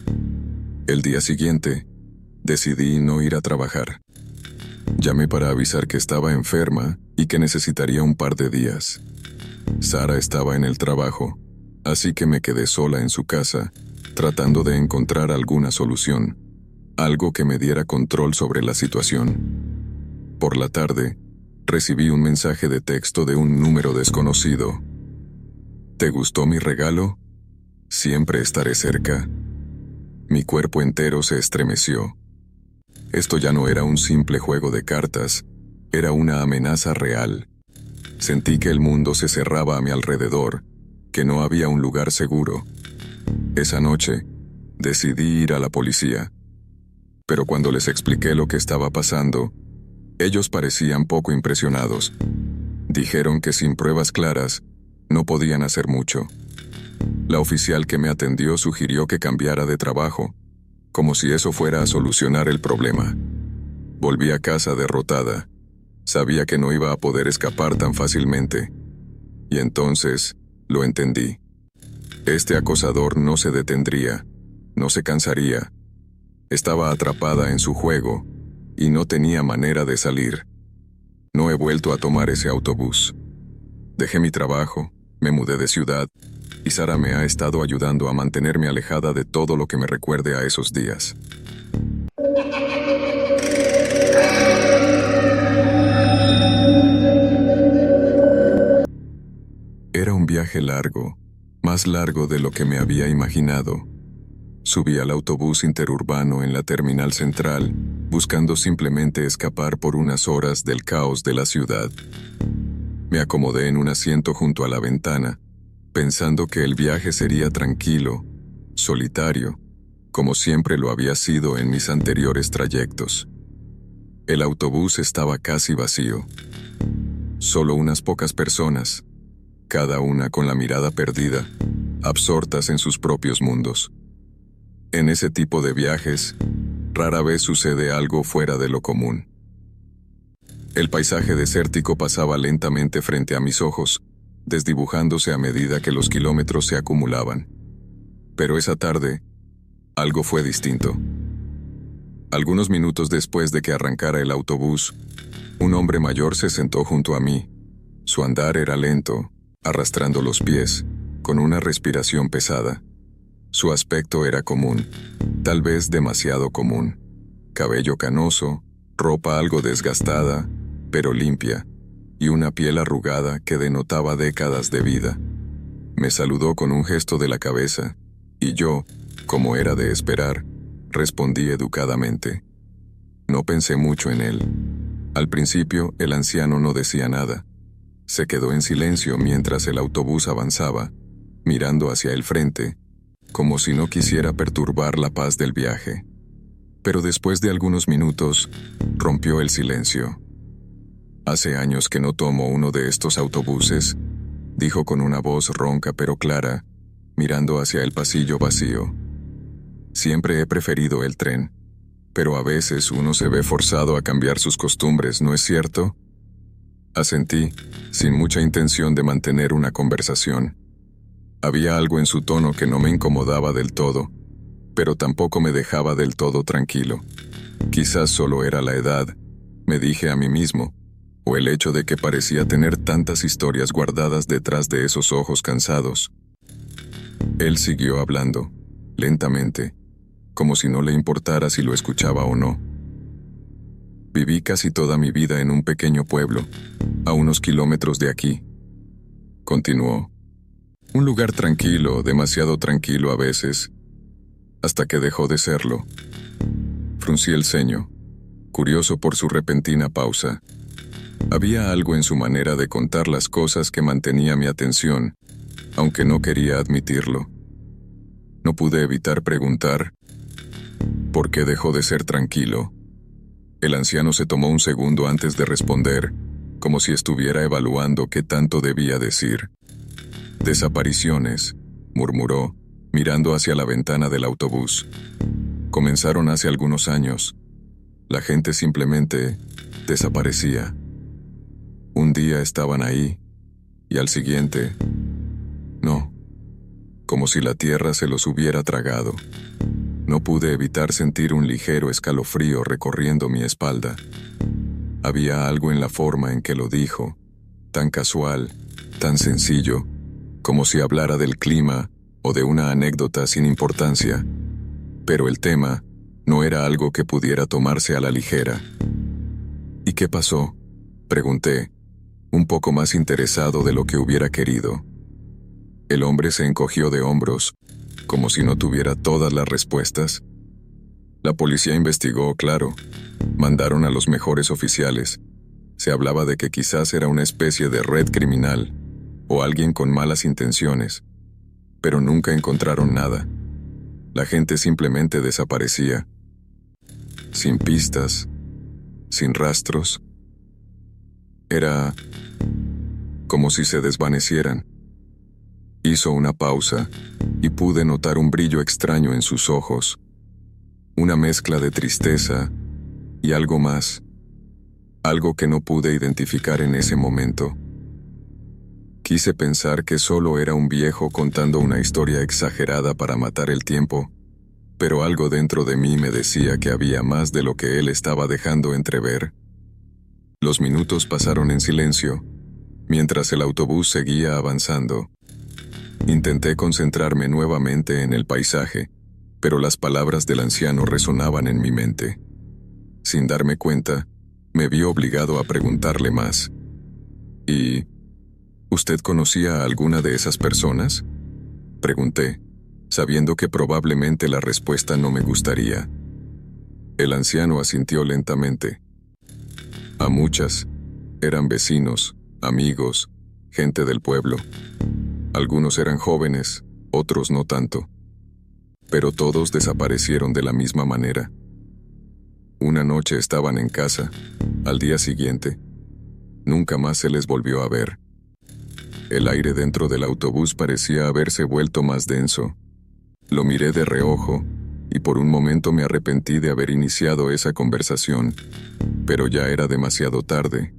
El día siguiente, decidí no ir a trabajar. Llamé para avisar que estaba enferma y que necesitaría un par de días. Sara estaba en el trabajo, así que me quedé sola en su casa, tratando de encontrar alguna solución, algo que me diera control sobre la situación. Por la tarde, recibí un mensaje de texto de un número desconocido. ¿Te gustó mi regalo? Siempre estaré cerca. Mi cuerpo entero se estremeció. Esto ya no era un simple juego de cartas, era una amenaza real. Sentí que el mundo se cerraba a mi alrededor, que no había un lugar seguro. Esa noche, decidí ir a la policía. Pero cuando les expliqué lo que estaba pasando, ellos parecían poco impresionados. Dijeron que sin pruebas claras, no podían hacer mucho. La oficial que me atendió sugirió que cambiara de trabajo, como si eso fuera a solucionar el problema. Volví a casa derrotada. Sabía que no iba a poder escapar tan fácilmente. Y entonces, lo entendí. Este acosador no se detendría, no se cansaría. Estaba atrapada en su juego, y no tenía manera de salir. No he vuelto a tomar ese autobús. Dejé mi trabajo, me mudé de ciudad, y Sara me ha estado ayudando a mantenerme alejada de todo lo que me recuerde a esos días. Era un viaje largo, más largo de lo que me había imaginado. Subí al autobús interurbano en la terminal central, buscando simplemente escapar por unas horas del caos de la ciudad. Me acomodé en un asiento junto a la ventana, pensando que el viaje sería tranquilo, solitario, como siempre lo había sido en mis anteriores trayectos. El autobús estaba casi vacío. Solo unas pocas personas, cada una con la mirada perdida, absortas en sus propios mundos. En ese tipo de viajes, rara vez sucede algo fuera de lo común. El paisaje desértico pasaba lentamente frente a mis ojos, desdibujándose a medida que los kilómetros se acumulaban. Pero esa tarde, algo fue distinto. Algunos minutos después de que arrancara el autobús, un hombre mayor se sentó junto a mí. Su andar era lento, arrastrando los pies, con una respiración pesada. Su aspecto era común, tal vez demasiado común. Cabello canoso, ropa algo desgastada, pero limpia, y una piel arrugada que denotaba décadas de vida. Me saludó con un gesto de la cabeza, y yo, como era de esperar, respondí educadamente. No pensé mucho en él. Al principio, el anciano no decía nada. Se quedó en silencio mientras el autobús avanzaba, mirando hacia el frente, como si no quisiera perturbar la paz del viaje. Pero después de algunos minutos, rompió el silencio. «Hace años que no tomo uno de estos autobuses», dijo con una voz ronca pero clara, mirando hacia el pasillo vacío. «Siempre he preferido el tren, pero a veces uno se ve forzado a cambiar sus costumbres, ¿no es cierto?». Asentí, sin mucha intención de mantener una conversación. Había algo en su tono que no me incomodaba del todo, pero tampoco me dejaba del todo tranquilo. Quizás solo era la edad, me dije a mí mismo, o el hecho de que parecía tener tantas historias guardadas detrás de esos ojos cansados. Él siguió hablando, lentamente, como si no le importara si lo escuchaba o no. Viví casi toda mi vida en un pequeño pueblo, a unos kilómetros de aquí. Continuó. Un lugar tranquilo, demasiado tranquilo a veces, hasta que dejó de serlo. Fruncí el ceño, curioso por su repentina pausa. Había algo en su manera de contar las cosas que mantenía mi atención, aunque no quería admitirlo. No pude evitar preguntar, ¿por qué dejó de ser tranquilo? El anciano se tomó un segundo antes de responder, como si estuviera evaluando qué tanto debía decir. Desapariciones, murmuró, mirando hacia la ventana del autobús. Comenzaron hace algunos años. La gente simplemente desaparecía. Un día estaban ahí, y al siguiente, no, como si la tierra se los hubiera tragado. No pude evitar sentir un ligero escalofrío recorriendo mi espalda. Había algo en la forma en que lo dijo, tan casual, tan sencillo, como si hablara del clima o de una anécdota sin importancia. Pero el tema no era algo que pudiera tomarse a la ligera. ¿Y qué pasó?, pregunté, un poco más interesado de lo que hubiera querido. El hombre se encogió de hombros, como si no tuviera todas las respuestas. La policía investigó, claro. Mandaron a los mejores oficiales. Se hablaba de que quizás era una especie de red criminal, o alguien con malas intenciones, pero nunca encontraron nada. La gente simplemente desaparecía, sin pistas, sin rastros. Era como si se desvanecieran. Hizo una pausa, y pude notar un brillo extraño en sus ojos, una mezcla de tristeza y algo más, algo que no pude identificar en ese momento. Quise pensar que solo era un viejo contando una historia exagerada para matar el tiempo, pero algo dentro de mí me decía que había más de lo que él estaba dejando entrever. Los minutos pasaron en silencio, mientras el autobús seguía avanzando. Intenté concentrarme nuevamente en el paisaje, pero las palabras del anciano resonaban en mi mente. Sin darme cuenta, me vi obligado a preguntarle más. ¿Y usted conocía a alguna de esas personas?, pregunté, sabiendo que probablemente la respuesta no me gustaría. El anciano asintió lentamente. A muchas. Eran vecinos, amigos, gente del pueblo. Algunos eran jóvenes, otros no tanto. Pero todos desaparecieron de la misma manera. Una noche estaban en casa, al día siguiente, nunca más se les volvió a ver. El aire dentro del autobús parecía haberse vuelto más denso. Lo miré de reojo, y por un momento me arrepentí de haber iniciado esa conversación, pero ya era demasiado tarde.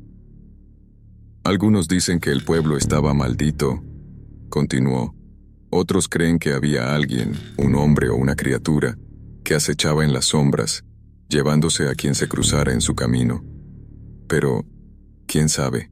Algunos dicen que el pueblo estaba maldito, continuó. Otros creen que había alguien, un hombre o una criatura, que acechaba en las sombras, llevándose a quien se cruzara en su camino. Pero, ¿quién sabe?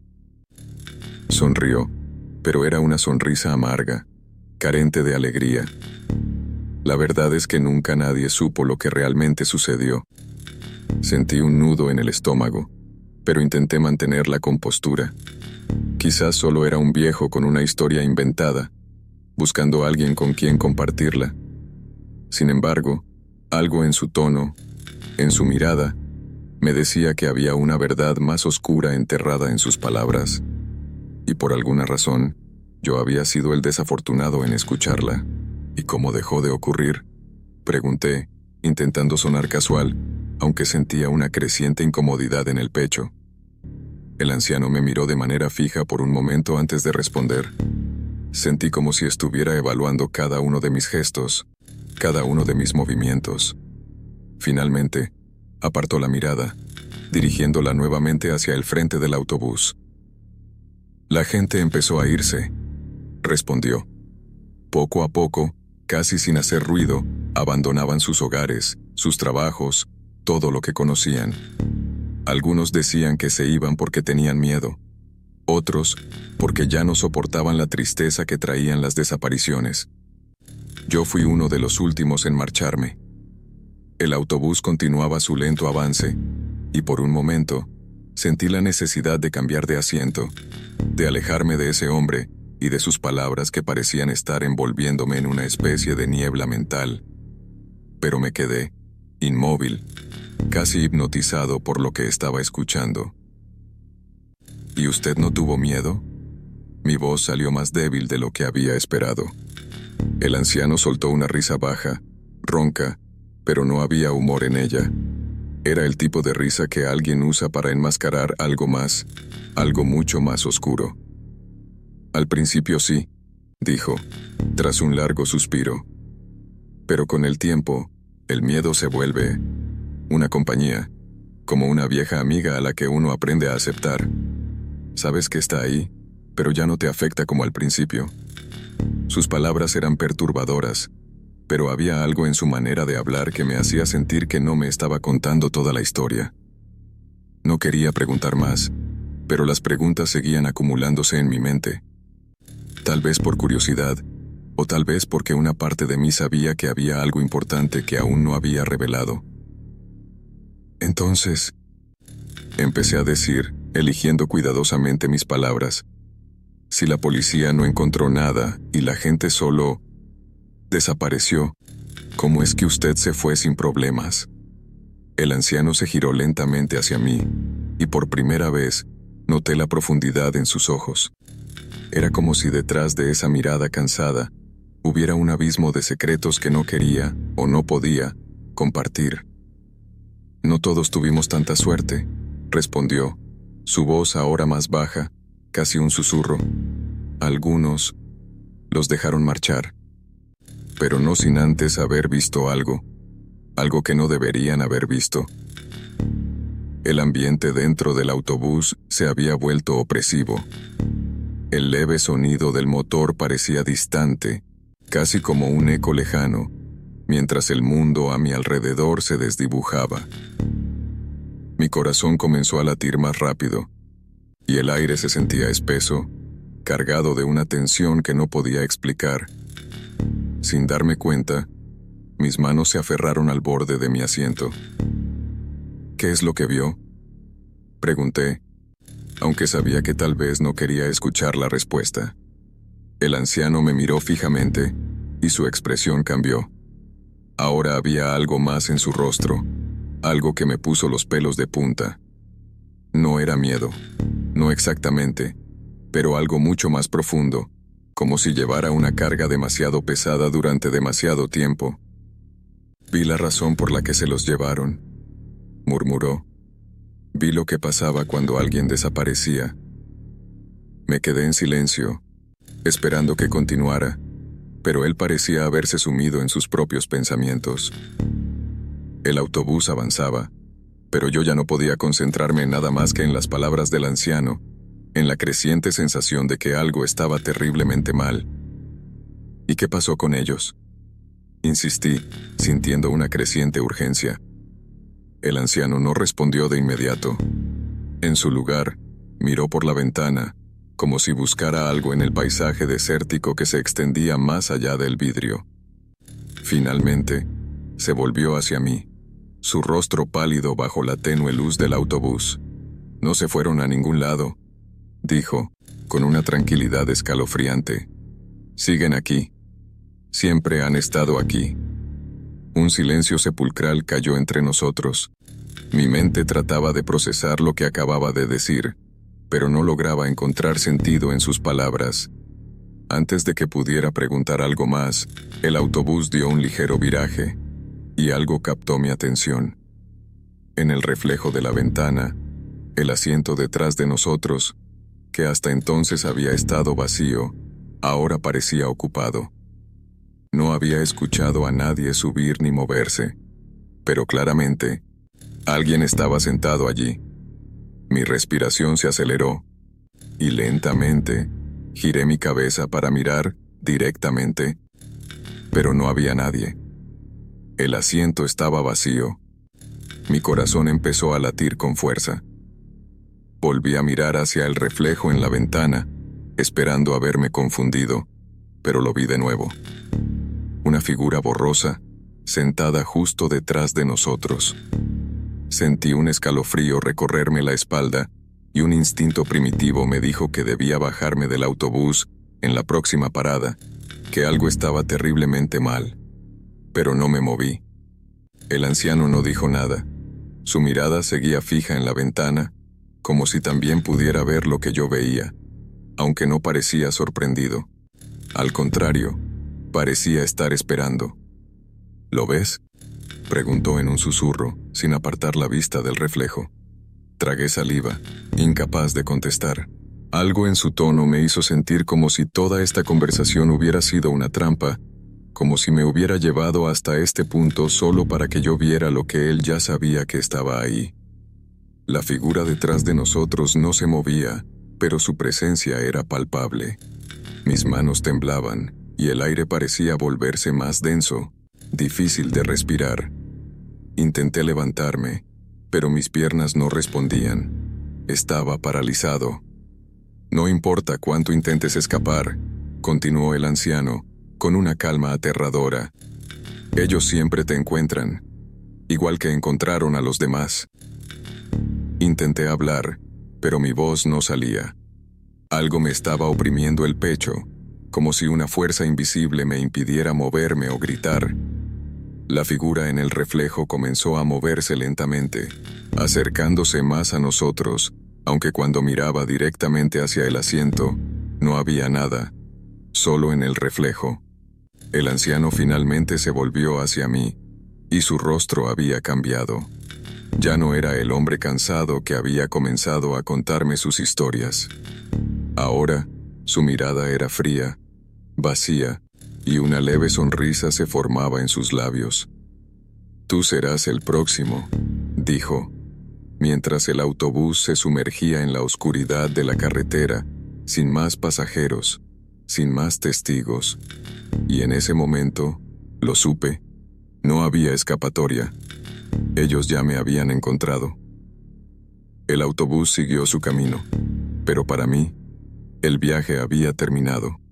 Sonrió, pero era una sonrisa amarga, carente de alegría. La verdad es que nunca nadie supo lo que realmente sucedió. Sentí un nudo en el estómago, pero intenté mantener la compostura. Quizás solo era un viejo con una historia inventada, buscando a alguien con quien compartirla. Sin embargo, algo en su tono, en su mirada, me decía que había una verdad más oscura enterrada en sus palabras, y por alguna razón, yo había sido el desafortunado en escucharla. ¿Y cómo dejó de ocurrir?, pregunté, intentando sonar casual, aunque sentía una creciente incomodidad en el pecho. El anciano me miró de manera fija por un momento antes de responder. Sentí como si estuviera evaluando cada uno de mis gestos, cada uno de mis movimientos. Finalmente, apartó la mirada, dirigiéndola nuevamente hacia el frente del autobús. La gente empezó a irse, respondió. Poco a poco, casi sin hacer ruido, abandonaban sus hogares, sus trabajos, todo lo que conocían. Algunos decían que se iban porque tenían miedo, otros porque ya no soportaban la tristeza que traían las desapariciones. Yo fui uno de los últimos en marcharme. El autobús continuaba su lento avance, y por un momento, sentí la necesidad de cambiar de asiento, de alejarme de ese hombre y de sus palabras que parecían estar envolviéndome en una especie de niebla mental. Pero me quedé, inmóvil, casi hipnotizado por lo que estaba escuchando. ¿Y usted no tuvo miedo? Mi voz salió más débil de lo que había esperado. El anciano soltó una risa baja, ronca, pero no había humor en ella. Era el tipo de risa que alguien usa para enmascarar algo más, algo mucho más oscuro. Al principio sí, dijo, tras un largo suspiro. Pero con el tiempo, el miedo se vuelve una compañía, como una vieja amiga a la que uno aprende a aceptar. Sabes que está ahí, pero ya no te afecta como al principio. Sus palabras eran perturbadoras, pero había algo en su manera de hablar que me hacía sentir que no me estaba contando toda la historia. No quería preguntar más, pero las preguntas seguían acumulándose en mi mente. Tal vez por curiosidad, o tal vez porque una parte de mí sabía que había algo importante que aún no había revelado. Entonces, empecé a decir, eligiendo cuidadosamente mis palabras. Si la policía no encontró nada y la gente solo desapareció, ¿cómo es que usted se fue sin problemas? El anciano se giró lentamente hacia mí, y por primera vez noté la profundidad en sus ojos. Era como si detrás de esa mirada cansada hubiera un abismo de secretos que no quería, o no podía, compartir. No todos tuvimos tanta suerte, respondió, su voz ahora más baja, casi un susurro. Algunos los dejaron marchar, pero no sin antes haber visto algo, algo que no deberían haber visto. El ambiente dentro del autobús se había vuelto opresivo. El leve sonido del motor parecía distante, casi como un eco lejano, mientras el mundo a mi alrededor se desdibujaba. Mi corazón comenzó a latir más rápido, y el aire se sentía espeso, cargado de una tensión que no podía explicar. Sin darme cuenta, mis manos se aferraron al borde de mi asiento. ¿Qué es lo que vio?, pregunté, aunque sabía que tal vez no quería escuchar la respuesta. El anciano me miró fijamente, y su expresión cambió. Ahora había algo más en su rostro, algo que me puso los pelos de punta. No era miedo, no exactamente, pero algo mucho más profundo, como si llevara una carga demasiado pesada durante demasiado tiempo. Vi la razón por la que se los llevaron, murmuró. Vi lo que pasaba cuando alguien desaparecía. Me quedé en silencio, esperando que continuara, pero él parecía haberse sumido en sus propios pensamientos. El autobús avanzaba, pero yo ya no podía concentrarme en nada más que en las palabras del anciano, en la creciente sensación de que algo estaba terriblemente mal. ¿Y qué pasó con ellos?, insistí, sintiendo una creciente urgencia. El anciano no respondió de inmediato. En su lugar, miró por la ventana, como si buscara algo en el paisaje desértico que se extendía más allá del vidrio. Finalmente, se volvió hacia mí, su rostro pálido bajo la tenue luz del autobús. No se fueron a ningún lado, dijo, con una tranquilidad escalofriante. Siguen aquí. Siempre han estado aquí. Un silencio sepulcral cayó entre nosotros. Mi mente trataba de procesar lo que acababa de decir, pero no lograba encontrar sentido en sus palabras. Antes de que pudiera preguntar algo más, el autobús dio un ligero viraje, y algo captó mi atención. En el reflejo de la ventana, el asiento detrás de nosotros, que hasta entonces había estado vacío, ahora parecía ocupado. No había escuchado a nadie subir ni moverse, pero claramente, alguien estaba sentado allí. Mi respiración se aceleró, y lentamente, giré mi cabeza para mirar directamente, pero no había nadie. El asiento estaba vacío. Mi corazón empezó a latir con fuerza. Volví a mirar hacia el reflejo en la ventana, esperando haberme confundido, pero lo vi de nuevo. Una figura borrosa, sentada justo detrás de nosotros. Sentí un escalofrío recorrerme la espalda y un instinto primitivo me dijo que debía bajarme del autobús en la próxima parada, que algo estaba terriblemente mal. Pero no me moví. El anciano no dijo nada. Su mirada seguía fija en la ventana, como si también pudiera ver lo que yo veía, aunque no parecía sorprendido. Al contrario, parecía estar esperando. ¿Lo ves?, preguntó en un susurro, sin apartar la vista del reflejo. Tragué saliva, incapaz de contestar. Algo en su tono me hizo sentir como si toda esta conversación hubiera sido una trampa, como si me hubiera llevado hasta este punto solo para que yo viera lo que él ya sabía que estaba ahí. La figura detrás de nosotros no se movía, pero su presencia era palpable. Mis manos temblaban, y el aire parecía volverse más denso, difícil de respirar. Intenté levantarme, pero mis piernas no respondían. Estaba paralizado. No importa cuánto intentes escapar, continuó el anciano, con una calma aterradora. Ellos siempre te encuentran, igual que encontraron a los demás. Intenté hablar, pero mi voz no salía. Algo me estaba oprimiendo el pecho, como si una fuerza invisible me impidiera moverme o gritar. La figura en el reflejo comenzó a moverse lentamente, acercándose más a nosotros, aunque cuando miraba directamente hacia el asiento, no había nada, solo en el reflejo. El anciano finalmente se volvió hacia mí, y su rostro había cambiado. Ya no era el hombre cansado que había comenzado a contarme sus historias. Ahora, su mirada era fría, vacía, y una leve sonrisa se formaba en sus labios. «Tú serás el próximo», dijo, mientras el autobús se sumergía en la oscuridad de la carretera, sin más pasajeros, sin más testigos. Y en ese momento, lo supe, no había escapatoria. Ellos ya me habían encontrado. El autobús siguió su camino, pero para mí, el viaje había terminado.